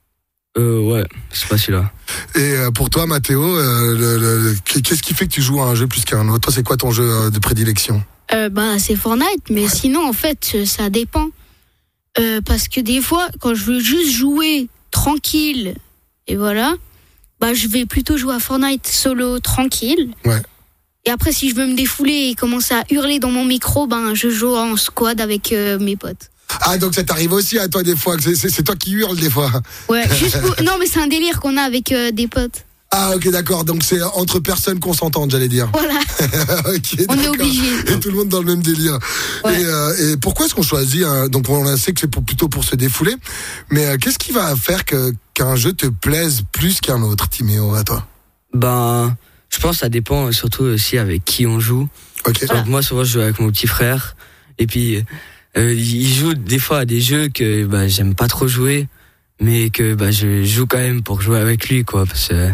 euh, ouais, c'est pas celui-là. Et euh, pour toi, Mathéo, euh, le- le- le- qu'est-ce qui fait que tu joues à un jeu plus qu'à un autre? Toi, c'est quoi ton jeu euh, de prédilection? Euh, bah, c'est Fortnite, mais sinon, en fait, euh, ça dépend. Euh, parce que des fois, quand je veux juste jouer tranquille, et voilà, bah, je vais plutôt jouer à Fortnite solo tranquille. Ouais. Et après, si je veux me défouler et commencer à hurler dans mon micro, ben, je joue en squad avec euh, mes potes. Ah, donc ça t'arrive aussi à toi des fois, que c'est- c'est c'est toi qui hurles des fois. Ouais, juste pour... Non, mais c'est un délire qu'on a avec euh, des potes. Ah, ok, d'accord. Donc c'est entre personnes consentantes, j'allais dire. Voilà. Ok, On est d'accord. obligé. Et tout le monde dans le même délire. Et, euh, et pourquoi est-ce qu'on choisit un- Donc on sait que c'est pour, plutôt pour se défouler. Mais euh, qu'est-ce qui va faire que qu'un jeu te plaise plus qu'un autre, Timéo, à toi? Ben, je pense que ça dépend surtout aussi avec qui on joue. Ok. Genre, moi, souvent, je joue avec mon petit frère. Et puis, euh, il joue des fois à des jeux que bah, j'aime pas trop jouer, mais que bah, je joue quand même pour jouer avec lui, quoi. Parce que...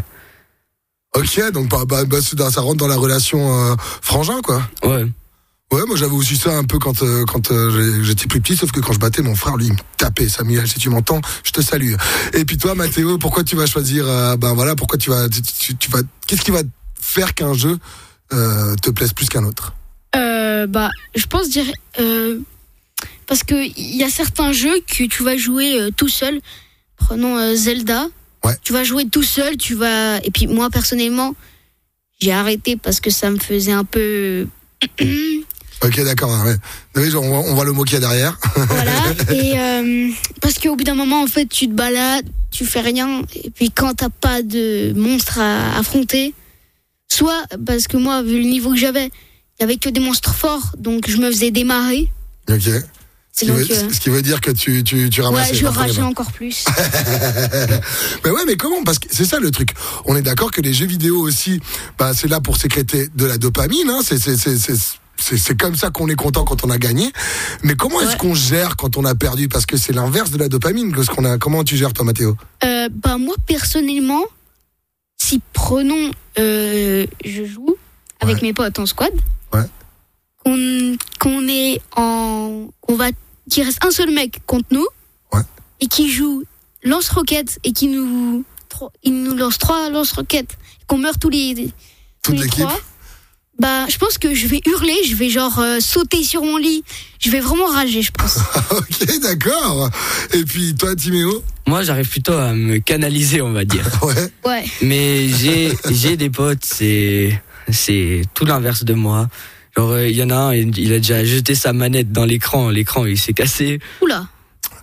Ok, donc bah, bah, bah, ça ça rentre dans la relation euh, frangin, quoi. Ouais. Ouais, moi j'avais aussi ça un peu quand euh, quand euh, j'ai- j'étais plus petit, sauf que quand je battais mon frère, lui, il me tapait. Samuel, si tu m'entends, je te salue. Et puis toi, Mathéo, pourquoi tu vas choisir euh, Ben voilà, pourquoi tu vas, tu, tu- tu vas, qu'est-ce qui va faire qu'un jeu euh, te plaise plus qu'un autre? Euh, bah, je pense dire euh, parce que il y a certains jeux que tu vas jouer euh, tout seul. Prenons euh, Zelda. Ouais. Tu vas jouer tout seul, tu vas. Et puis moi personnellement, j'ai arrêté parce que ça me faisait un peu. Ok, d'accord. Ouais. Oui, on, voit- on voit le mot qu'il y a derrière. Et euh, parce qu'au bout d'un moment, en fait, tu te balades, tu fais rien. Et puis quand t'as pas de monstre à affronter, soit parce que moi, vu le niveau que j'avais, il y avait que des monstres forts, donc je me faisais démarrer. Ok. Ce qui, Donc, veut, euh, ce qui veut dire que tu, tu, tu ramassais. Ouais, je parfois les rageais balles. encore plus. Mais ouais, mais comment? Parce que c'est ça le truc. On est d'accord que les jeux vidéo aussi, bah, c'est là pour sécréter de la dopamine. Hein. C'est, c'est, c'est, c'est, c'est, c'est comme ça qu'on est content quand on a gagné. Mais comment est-ce qu'on gère quand on a perdu? Parce que c'est l'inverse de la dopamine que ce qu'on a. Comment tu gères, toi, Mathéo? Euh, bah moi personnellement, si prenons, euh, je joue avec mes potes en squad, Ouais. qu'on qu'on est en, qu'on va, qu'il reste un seul mec contre nous, et qui joue lance-roquettes et qui nous, tro- il nous lance trois lance-roquettes, qu'on meurt tous les, tous les l'équipe. trois. Bah, je pense que je vais hurler, je vais genre euh, sauter sur mon lit, je vais vraiment rager, je pense. Ok, d'accord. Et puis toi, Timéo? Moi, j'arrive plutôt à me canaliser, on va dire. Ouais. Ouais. Mais j'ai j'ai des potes, c'est c'est tout l'inverse de moi. Genre, il y en a un, il il a déjà jeté sa manette dans l'écran, l'écran il s'est cassé. Oula.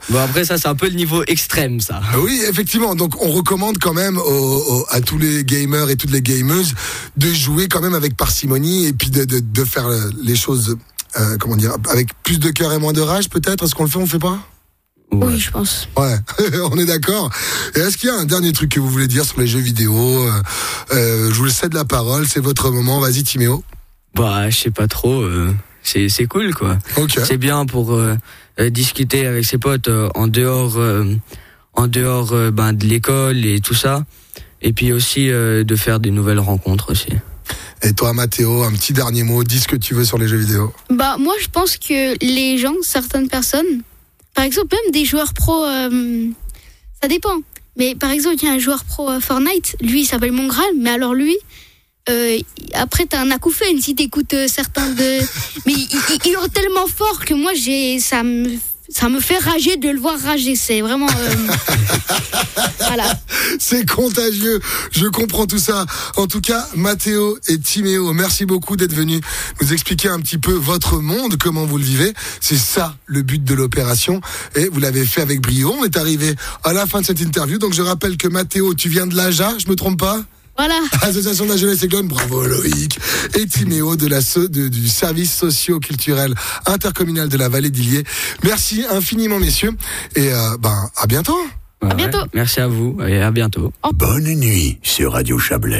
Bon, après, ça, c'est un peu le niveau extrême, ça. Oui, effectivement. Donc, on recommande quand même aux, aux, à tous les gamers et toutes les gameuses de jouer quand même avec parcimonie et puis de, de, de faire les choses, euh, comment dire, avec plus de cœur et moins de rage, peut-être. Est-ce qu'on le fait, on le fait pas? Ouais. Oui, je pense. Ouais, on est d'accord. Et est-ce qu'il y a un dernier truc que vous voulez dire sur les jeux vidéo? euh, euh, Je vous cède la parole, c'est votre moment. Vas-y, Timéo. Bah, je sais pas trop. Euh, c'est c'est cool, quoi. Okay. C'est bien pour euh, euh, discuter avec ses potes euh, en dehors, euh, en dehors euh, ben, de l'école et tout ça. Et puis aussi euh, de faire des nouvelles rencontres aussi. Et toi, Mathéo, un petit dernier mot. Dis ce que tu veux sur les jeux vidéo. Bah, moi, je pense que les gens, certaines personnes, par exemple, même des joueurs pro, euh, ça dépend. Mais par exemple, il y a un joueur pro euh, Fortnite, lui, il s'appelle Mongral, mais alors lui, euh, après, t'as un acouphène si t'écoutes euh, certains de... Mais il, il, il est tellement fort que moi, j'ai, ça me, ça me fait rager de le voir rager. C'est vraiment... Euh... voilà. C'est contagieux, je comprends tout ça. En tout cas, Mathéo et Timéo, merci beaucoup d'être venus nous expliquer un petit peu votre monde, comment vous le vivez. C'est ça le but de l'opération et vous l'avez fait avec brio. On est arrivé à la fin de cette interview, donc je rappelle que Mathéo, tu viens de l'A J A, je me trompe pas ? Voilà. Association de la jeunesse Aiglone, bravo Loïc. Et Timéo de la so, de, du service socio-culturel intercommunal de la Vallée d'Illiers. Merci infiniment messieurs et euh, ben à bientôt. À bientôt. Ouais, merci à vous et à bientôt. Bonne nuit sur Radio Chablais.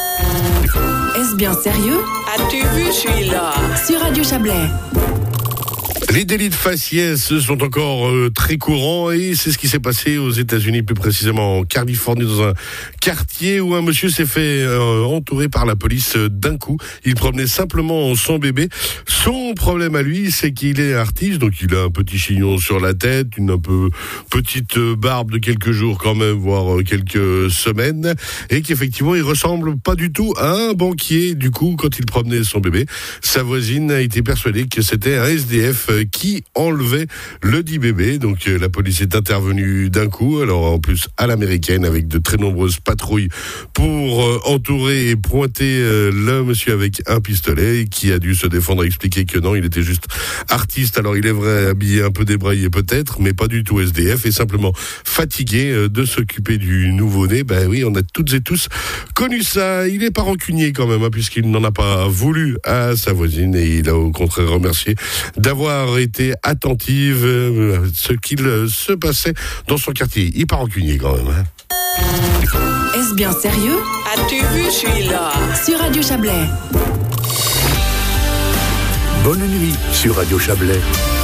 Est-ce bien sérieux? As-tu vu celui-là? Sur Radio Chablais. Les délits de faciès sont encore euh, très courants et c'est ce qui s'est passé aux États-Unis, plus précisément en Californie, dans un quartier où un monsieur s'est fait euh, entourer par la police euh, d'un coup. Il promenait simplement son bébé. Son problème à lui, c'est qu'il est artiste, donc il a un petit chignon sur la tête, une un peu petite barbe de quelques jours quand même, voire quelques semaines, et qu'effectivement il ressemble pas du tout à un banquier. Du coup, quand il promenait son bébé, sa voisine a été persuadée que c'était un S D F qui enlevait le dit bébé. Donc euh, la police est intervenue d'un coup, alors en plus à l'américaine, avec de très nombreuses patrouilles pour euh, entourer et pointer euh, le monsieur avec un pistolet, qui a dû se défendre et expliquer que non, il était juste artiste. Alors il est vrai, habillé un peu débraillé peut-être, mais pas du tout S D F, et simplement fatigué euh, de s'occuper du nouveau-né. Ben oui, on a toutes et tous connu ça. Il est pas rancunier quand même, hein, puisqu'il n'en a pas voulu à sa voisine, et il a au contraire remercié d'avoir été attentive euh, ce qu'il euh, se passait dans son quartier. Il est pas rancunier quand même. Hein. Est-ce bien sérieux? As-tu vu celui-là? Sur Radio Chablais. Bonne nuit sur Radio Chablais.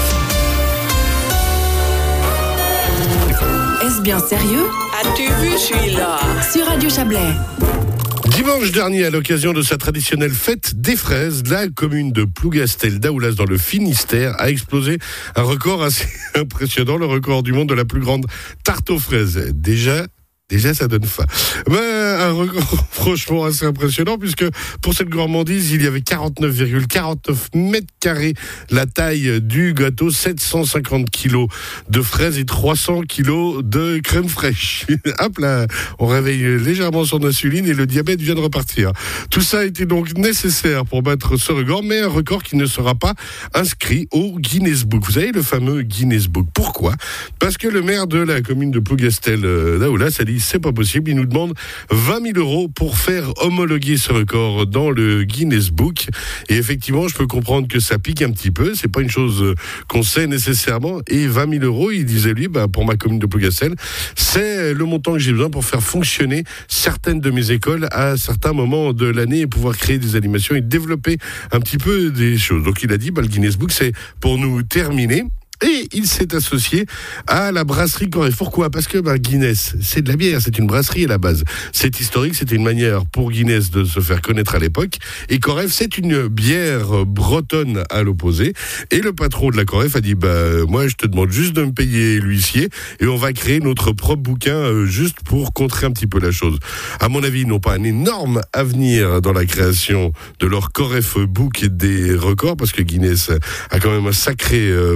Est-ce bien sérieux? As-tu vu celui-là? Sur Radio Chablais. Dimanche dernier, à l'occasion de sa traditionnelle fête des fraises, la commune de Plougastel-Daoulas dans le Finistère a explosé un record assez impressionnant, le record du monde de la plus grande tarte aux fraises. Déjà, Déjà, ça donne faim. Mais un record franchement assez impressionnant, puisque pour cette gourmandise, il y avait quarante-neuf virgule quarante-neuf mètres carrés la taille du gâteau, sept cent cinquante kilos de fraises et trois cents kilos de crème fraîche. Hop là, on réveille légèrement son insuline et le diabète vient de repartir. Tout ça a été donc nécessaire pour battre ce record, mais un record qui ne sera pas inscrit au Guinness Book. Vous savez, le fameux Guinness Book. Pourquoi? Parce que le maire de la commune de Plougastel-Daoulas a dit c'est pas possible, il nous demande vingt mille euros pour faire homologuer ce record dans le Guinness Book. Et effectivement, je peux comprendre que ça pique un petit peu, c'est pas une chose qu'on sait nécessairement. Et vingt mille euros, il disait lui, bah, pour ma commune de Plougastel, c'est le montant que j'ai besoin pour faire fonctionner certaines de mes écoles à certains moments de l'année et pouvoir créer des animations et développer un petit peu des choses. Donc il a dit, bah, le Guinness Book, c'est pour nous terminer. Et il s'est associé à la brasserie Coref. Pourquoi? Parce que bah, Guinness, c'est de la bière, c'est une brasserie à la base. C'est historique, c'était une manière pour Guinness de se faire connaître à l'époque. Et Coref, c'est une bière bretonne à l'opposé. Et le patron de la Coref a dit, bah moi je te demande juste de me payer l'huissier et on va créer notre propre bouquin euh, juste pour contrer un petit peu la chose. À mon avis, ils n'ont pas un énorme avenir dans la création de leur Coref Book et des records, parce que Guinness a quand même un sacré euh, pouvoir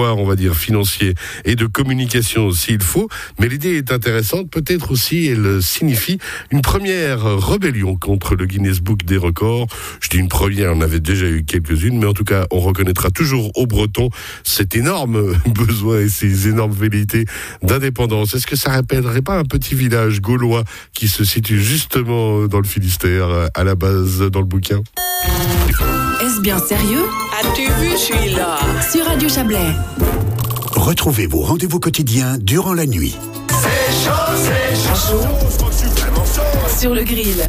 support, on va dire, financier et de communication s'il faut. Mais l'idée est intéressante. Peut-être aussi, elle signifie une première rébellion contre le Guinness Book des records. Je dis une première, on avait déjà eu quelques-unes, mais en tout cas, on reconnaîtra toujours aux Bretons cet énorme besoin et ces énormes velléités d'indépendance. Est-ce que ça rappellerait pas un petit village gaulois qui se situe justement dans le Finistère, à la base dans le bouquin? Est-ce bien sérieux? As-tu vu celui-là? Sur Radio Chablais. Retrouvez vos rendez-vous quotidiens durant la nuit. C'est chaud, c'est chaud. Sur le grill.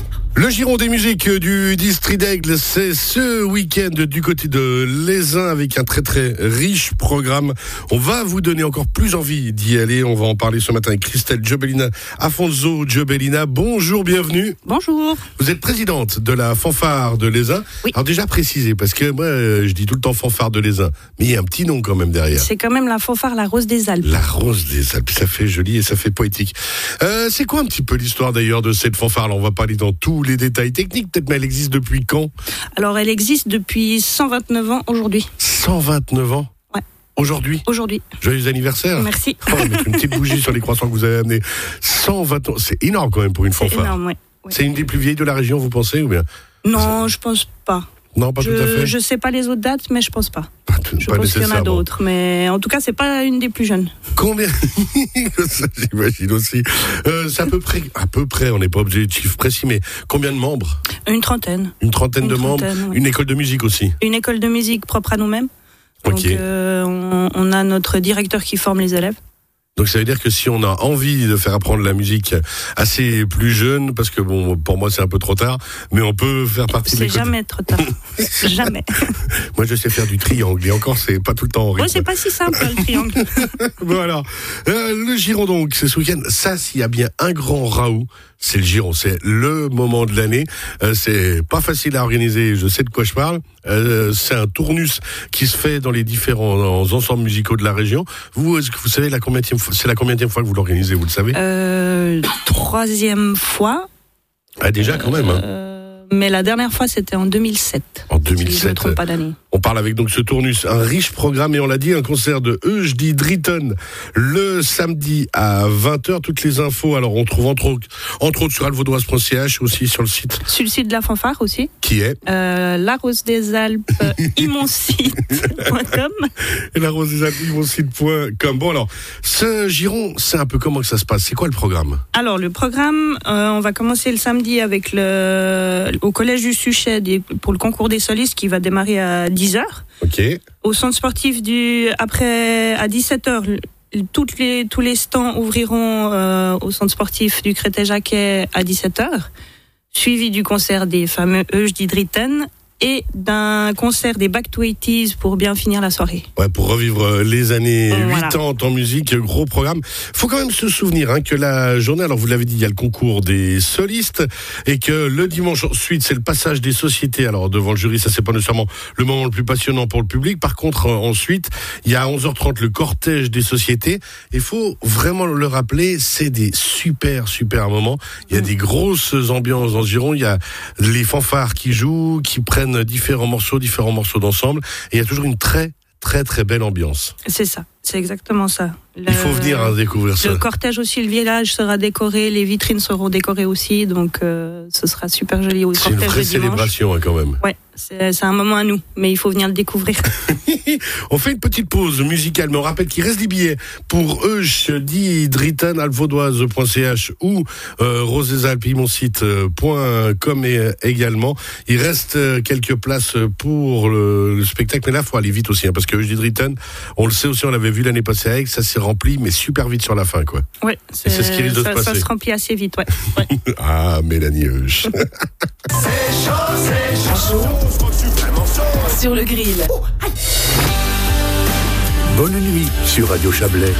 Le giron des musiques du District d'Aigle, c'est ce week-end du côté de l'Aisin avec un très très riche programme. On va vous donner encore plus envie d'y aller. On va en parler ce matin avec Christelle Giobellina, Afonso Giobellina. Bonjour, bienvenue. Bonjour. Vous êtes présidente de la fanfare de l'Aisin. Oui. Alors déjà précisez, parce que moi je dis tout le temps fanfare de l'Aisin, mais il y a un petit nom quand même derrière. C'est quand même la fanfare La Rose des Alpes. La Rose des Alpes, ça fait joli et ça fait poétique. Euh, c'est quoi un petit peu l'histoire d'ailleurs de cette fanfare? Alors on va pas aller dans tous les détails techniques, peut-être, mais elle existe depuis quand? Alors, elle existe depuis cent vingt-neuf ans aujourd'hui. cent vingt-neuf ans? Ouais. Aujourd'hui? Aujourd'hui. Joyeux anniversaire. Merci. Oh, on va mettre une petite bougie sur les croissants que vous avez amenés. cent vingt ans, c'est énorme quand même pour une fanfare. C'est énorme, ouais. Ouais. C'est une des plus vieilles de la région, vous pensez, ou bien? Non, je pense pas. Non, pas je, tout à fait. Je sais pas les autres dates, mais je pense pas. Pas, je pas pense qu'il y en a d'autres, mais en tout cas, c'est pas une des plus jeunes. Combien? Ça, j'imagine aussi. Euh, c'est à peu près, à peu près, on n'est pas obligé de chiffres précis, mais combien de membres? Une trentaine. Une trentaine une de trentaine, membres. Oui. Une école de musique aussi. Une école de musique propre à nous-mêmes. Donc, Ok. euh, on, on a notre directeur qui forme les élèves. Donc ça veut dire que si on a envie de faire apprendre la musique assez plus jeune, parce que bon, pour moi c'est un peu trop tard, mais on peut faire partie de C'est l'école. jamais trop tard. Jamais. Moi je sais faire du triangle, et encore c'est pas tout le temps en rythme. Ouais, c'est pas si simple le triangle. Voilà. Euh, le Giron donc, c'est ce week-end. Ça, s'il y a bien un grand raout, c'est le Giron. C'est le moment de l'année. Euh, c'est pas facile à organiser, je sais de quoi je parle. Euh, c'est un tournus qui se fait dans les différents ensembles musicaux de la région. Vous, est-ce que vous savez la combienième fois, c'est la combienième fois que vous l'organisez, vous le savez? Euh, troisième fois. Ah, déjà quand même. Hein. Euh, mais la dernière fois, c'était en deux mille sept. En deux mille sept. Si je ne me trompe pas d'année. On parle avec donc ce tournus, un riche programme, et on l'a dit, un concert de Eugenie Dritten le samedi à vingt heures. Toutes les infos, alors on trouve entre autres, entre autres sur alvaudoise point c h, aussi sur le site. Sur le site de la fanfare aussi. Qui est euh, La Rose des Alpes, imonsite point com. Et La Rose des Alpes, imonsite point com. Bon alors, ce Giron, c'est un peu comment que ça se passe? C'est quoi le programme? Alors le programme, euh, on va commencer le samedi avec le au collège du Suchet pour le concours des solistes qui va démarrer à dix heures. Ok. Au centre sportif du après à dix-sept heures, toutes les tous les stands ouvriront euh, au centre sportif du Créteil-Jacquet à dix-sept heures, suivi du concert des fameux Eugenie Dritten et d'un concert des Back to eighties pour bien finir la soirée. Ouais, pour revivre les années Voilà. quatre-vingt-dix en musique, gros programme. Faut quand même se souvenir hein, que la journée, alors vous l'avez dit, il y a le concours des solistes et que le dimanche ensuite, c'est le passage des sociétés. Alors devant le jury, ça c'est pas nécessairement le moment le plus passionnant pour le public. Par contre, euh, ensuite, il y a à onze heures trente le cortège des sociétés. Il faut vraiment le rappeler, c'est des super super moments. Il y a des grosses ambiances dans ce Giron. Il y a les fanfares qui jouent, qui prennent différents morceaux, différents morceaux d'ensemble, et il y a toujours une très très très belle ambiance. C'est ça, c'est exactement ça. Le, Il faut venir hein, découvrir ça. Le cortège aussi, le village sera décoré, les vitrines seront décorées aussi, donc euh, ce sera super joli au C'est une cortège vraie de dimanche. célébration hein, quand même. Ouais, c'est, c'est un moment à nous, mais il faut venir le découvrir. On fait une petite pause musicale, mais on rappelle qu'il reste des billets pour Eugenie Dritten, alvaudoise point c h ou euh, rose des alpes imonsite point com et également. Il reste euh, quelques places pour le, le spectacle, mais là, il faut aller vite aussi, hein, parce que Eugenie Dritten, on le sait aussi, on l'avait vu l'année passée avec, ça s'est rempli, mais super vite sur la fin, quoi. Ouais, c'est, c'est ce qui risque de ça, se passer. Ça se remplit assez vite, ouais. ouais. Ah, Mélanie Euge. C'est chaud, c'est chaud. Sur le grill. Bonne nuit sur Radio Chablais.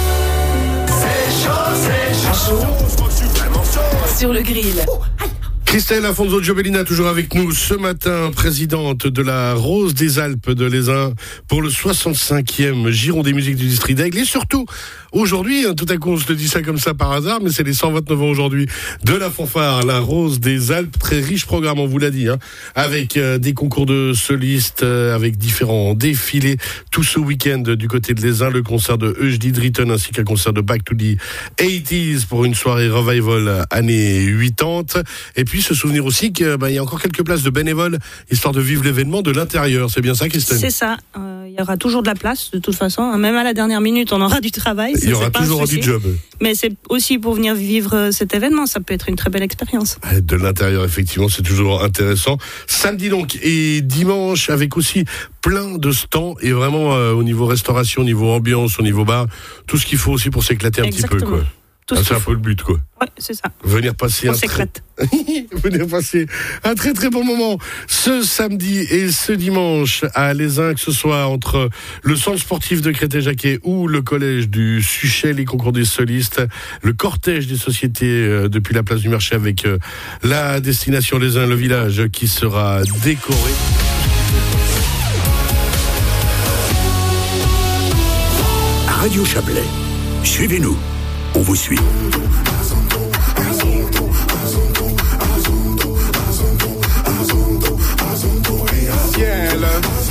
C'est chaud, c'est chaud. Sur le grill. Christelle Afonso Giobellina, toujours avec nous ce matin, présidente de la Rose des Alpes de l'Aisin pour le soixante-cinquième Giron des musiques du district d'Aigle. Et surtout, aujourd'hui, hein, tout à coup on se le dit ça comme ça par hasard, mais c'est les cent vingt-neuf ans aujourd'hui de la fanfare, la Rose des Alpes. Très riche programme, on vous l'a dit, hein, avec euh, des concours de solistes, euh, avec différents défilés. Tout ce week-end du côté de l'Aisin, le concert de Eugenie Dritten ainsi qu'un concert de Back to the eighties pour une soirée revival années quatre-vingt-dix. Et puis se souvenir aussi qu'il bah, y a encore quelques places de bénévoles, histoire de vivre l'événement de l'intérieur. C'est bien ça, Christelle ? C'est ça. Euh, il y aura toujours de la place, de toute façon. Même à la dernière minute, on aura du travail. Il y aura toujours du job. Mais c'est aussi pour venir vivre cet événement. Ça peut être une très belle expérience. De l'intérieur, effectivement, c'est toujours intéressant. Samedi donc et dimanche, avec aussi plein de stands et vraiment euh, au niveau restauration, au niveau ambiance, au niveau bar, tout ce qu'il faut aussi pour s'éclater un Exactement. petit peu, quoi. Ah, c'est un peu le but, quoi. Ouais, c'est ça. Venir passer On un s'éclate. très... Venir passer un très très bon moment ce samedi et ce dimanche à l'Aisin, que ce soit entre le centre sportif de Créteil-Jacquet ou le collège du Suchet, les concours des solistes, le cortège des sociétés euh, depuis la place du marché avec euh, la destination l'Aisin, le village qui sera décoré. Radio Chablais, suivez-nous. On vous suit. Ciel,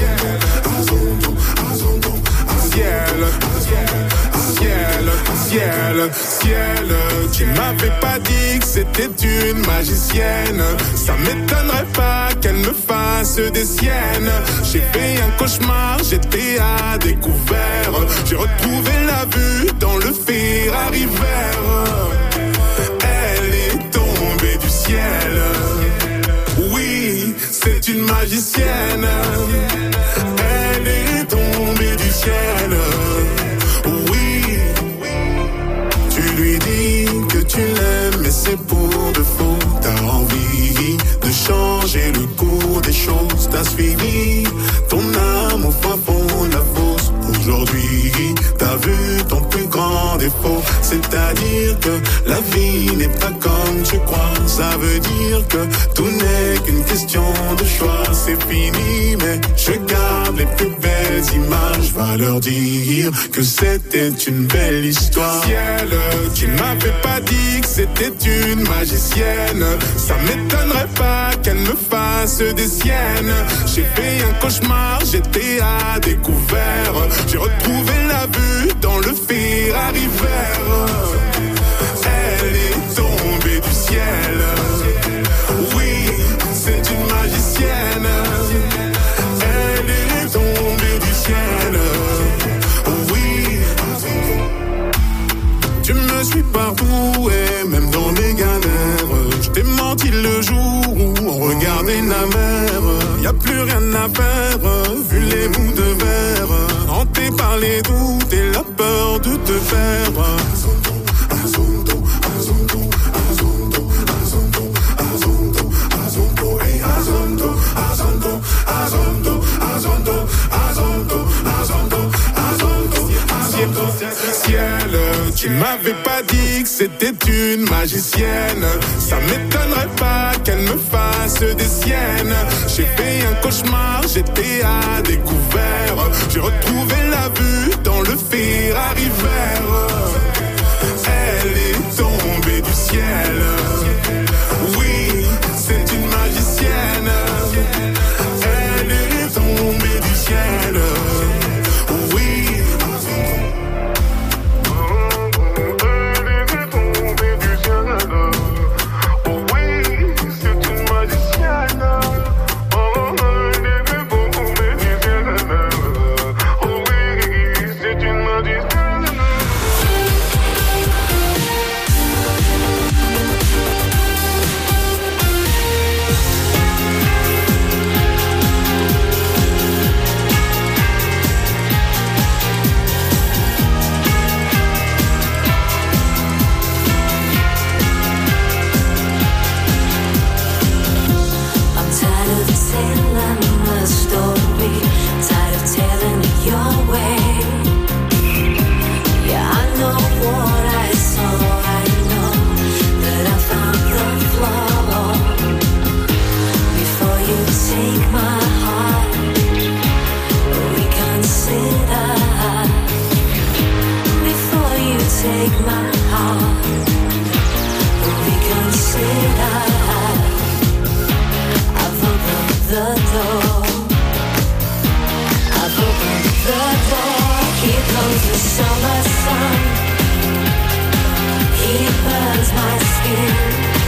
ciel, ciel, ciel, tu m'avais pas dit que c'était une magicienne. Ça m'étonnerait pas qu'elle me fasse des siennes. J'ai fait un cauchemar, j'étais à découvert. J'ai retrouvé la vue dans le Ferrari vert. Elle est tombée du ciel. Oui, c'est une magicienne. Elle est tombée du ciel. Oui, tu lui dis que tu l'aimes, mais c'est pour de faux. T'as envie de changer le cours des choses. T'as suivi ton âme au fin fond de la fosse. Aujourd'hui, t'as vu ton plus grand défaut. C'est-à-dire que la vie n'est pas comme tu crois. Ça veut dire que tout n'est qu'une question de choix. C'est fini, mais je garde les plus belles images. Va leur dire que c'était une belle histoire. Ciel, tu m'avais pas dit que c'était une magicienne. Ça m'étonnerait pas qu'elle me fasse des siennes. J'ai fait un cauchemar, j'étais à découvert. J'ai retrouvé la vue dans le Ferrari vert. Elle est tombée du ciel. Oui, c'est une magicienne. Elle est tombée du ciel. Oui, tu me suis partout et même dans mes galères. Je t'ai menti le jour où on regardait la mer. Y a plus rien à faire, vu les bouts de verre. Hanté par les doutes et la peur de te perdre. Azondo, Azondo, Azondo, Azondo, Azondo, Azondo, hey Azondo, Azondo, Azondo, Azondo, Azondo, Azondo, Azondo, Azondo. Ciel, tu m'avais pas dit que c'était une magicienne. Ça m'étonnerait pas qu'elle me fasse des siennes. J'ai fait un cauchemar, j'étais à découvert. J'ai retrouvé la vue dans le Ferrari vert. Elle est tombée du ciel. Oui, c'est une magicienne. Elle est tombée du ciel. Oui. the door. I've opened the door. Here comes the summer sun. He burns my skin.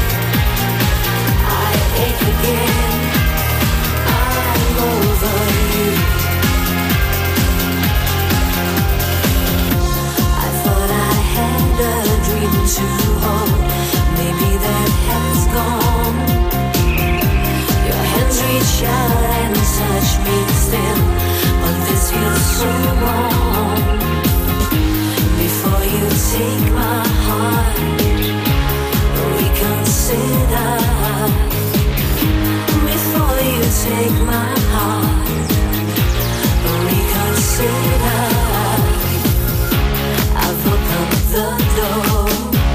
I ache again. I'm over you. I thought I had a dream to hold. Maybe that has gone. Your hands reach out and touch me still, but this feels so wrong. Before you take my heart, reconsider. Before you take my heart, reconsider. I've opened the door.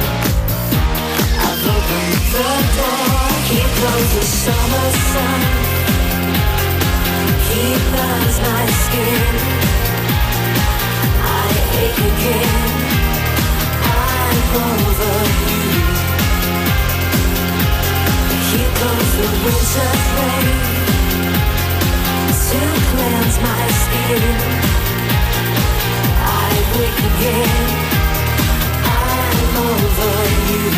I've opened the door. Here comes the summer sun. He burns my skin. I ache again. I'm over you. Here comes the winter rain to cleanse my skin. I wake again. I'm over you.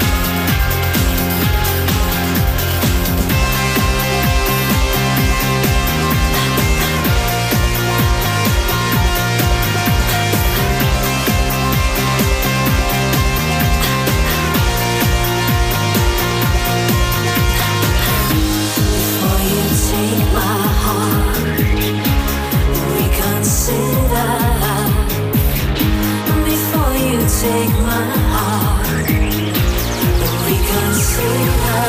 Take my heart, reconsider. Before you take my heart, reconsider.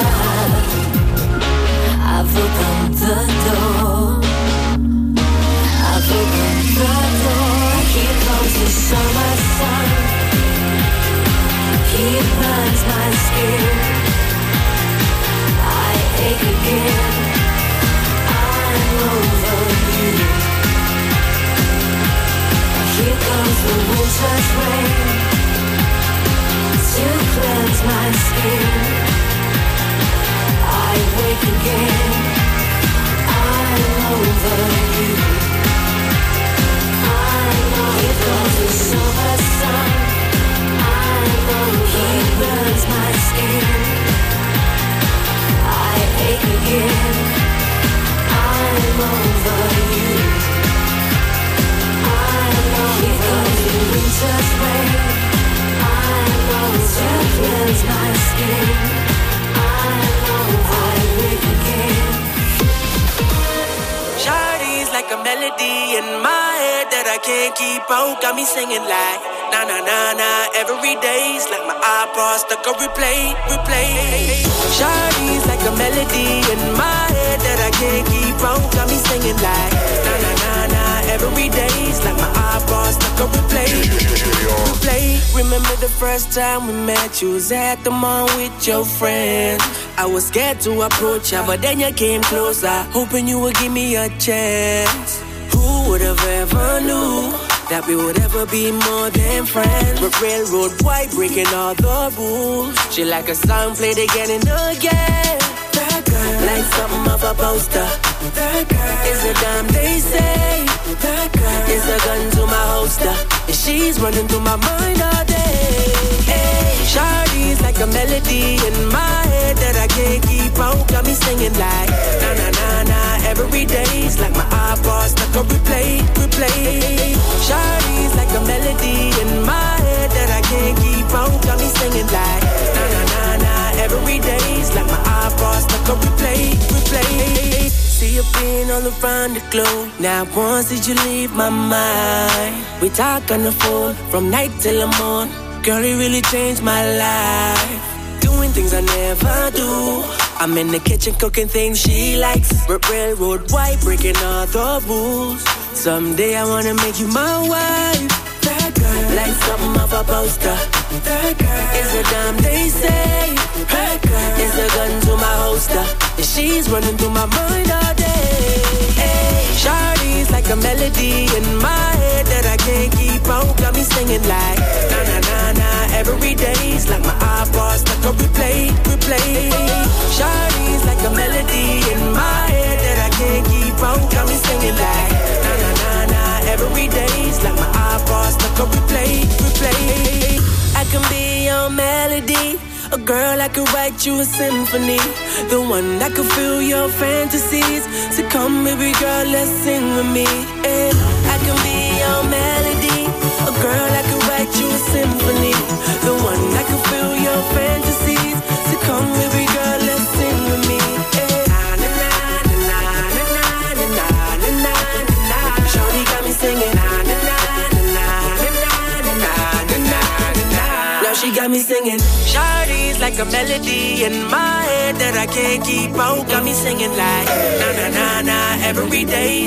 I've opened the door. I've opened the door. Here comes the summer sun. He burns my skin. I ache again. Over you. Here comes the winter's rain to cleanse my skin. I wake again. I'm over you. I'm over. Here comes the summer sun. I'm over. He burns my skin. I ache again. I'm over you. I'm over. Here comes the winter's rain. I'm over. To cleanse my skin. I'm over. I wake again. Shawty's like a melody in my head that I can't keep out. Got me singing like na na na na every day's like my iPod stuck on replay, replay. Shawty's like a melody in my head that I can't keep out. Got me singing like na na na na every day's like my iPod stuck on replay, replay. Remember the first time we met? You was at the mall with your friends. I was scared to approach ya, but then you came closer, hoping you would give me a chance. Who would have ever knew that we would ever be more than friends? We're railroad white, breaking all the rules. She like a song played again and again. That girl, like something off a poster. That girl is a damn they say. That girl is a gun to my holster, and she's running through my mind all day. Hey, Shawty's like a melody in my head that I can't keep out. Got me singing like na na na na every day's like my iPod stuck on replay, replay. Shawty's like a melody in my head that I can't keep out. Got me singing like na na na na every day's like my iPod stuck on replay, replay. See you being all around the globe. Now once did you leave my mind? We talk on the phone from night till the morning. Girl, it really changed my life. Doing things I never do. I'm in the kitchen cooking things she likes. Railroad white, breaking all the rules. Someday I wanna make you my wife. That girl, like something off a poster. That girl is a damn they say. That girl is a gun to my holster, and she's running through my mind all day. Hey, Shawty's like a melody in my head that I can't keep out. Got me singing like na na na na every day's like my iPod stuck on replay, replay. Shawty's like a melody in my head that A girl that could write you a symphony, the one that could fill your fantasies. So come, baby girl, let's sing with me. And I can be your melody. A girl that could write you a symphony, the one that could fill your fantasies. So come, baby girl, let's sing with me. And na na na na na na na na na na. Shorty got me singing na na na na na na na na na na. Now she got me singing. Shorty's like a melody in my head that I can't keep out. Got me singing like na na na na every day.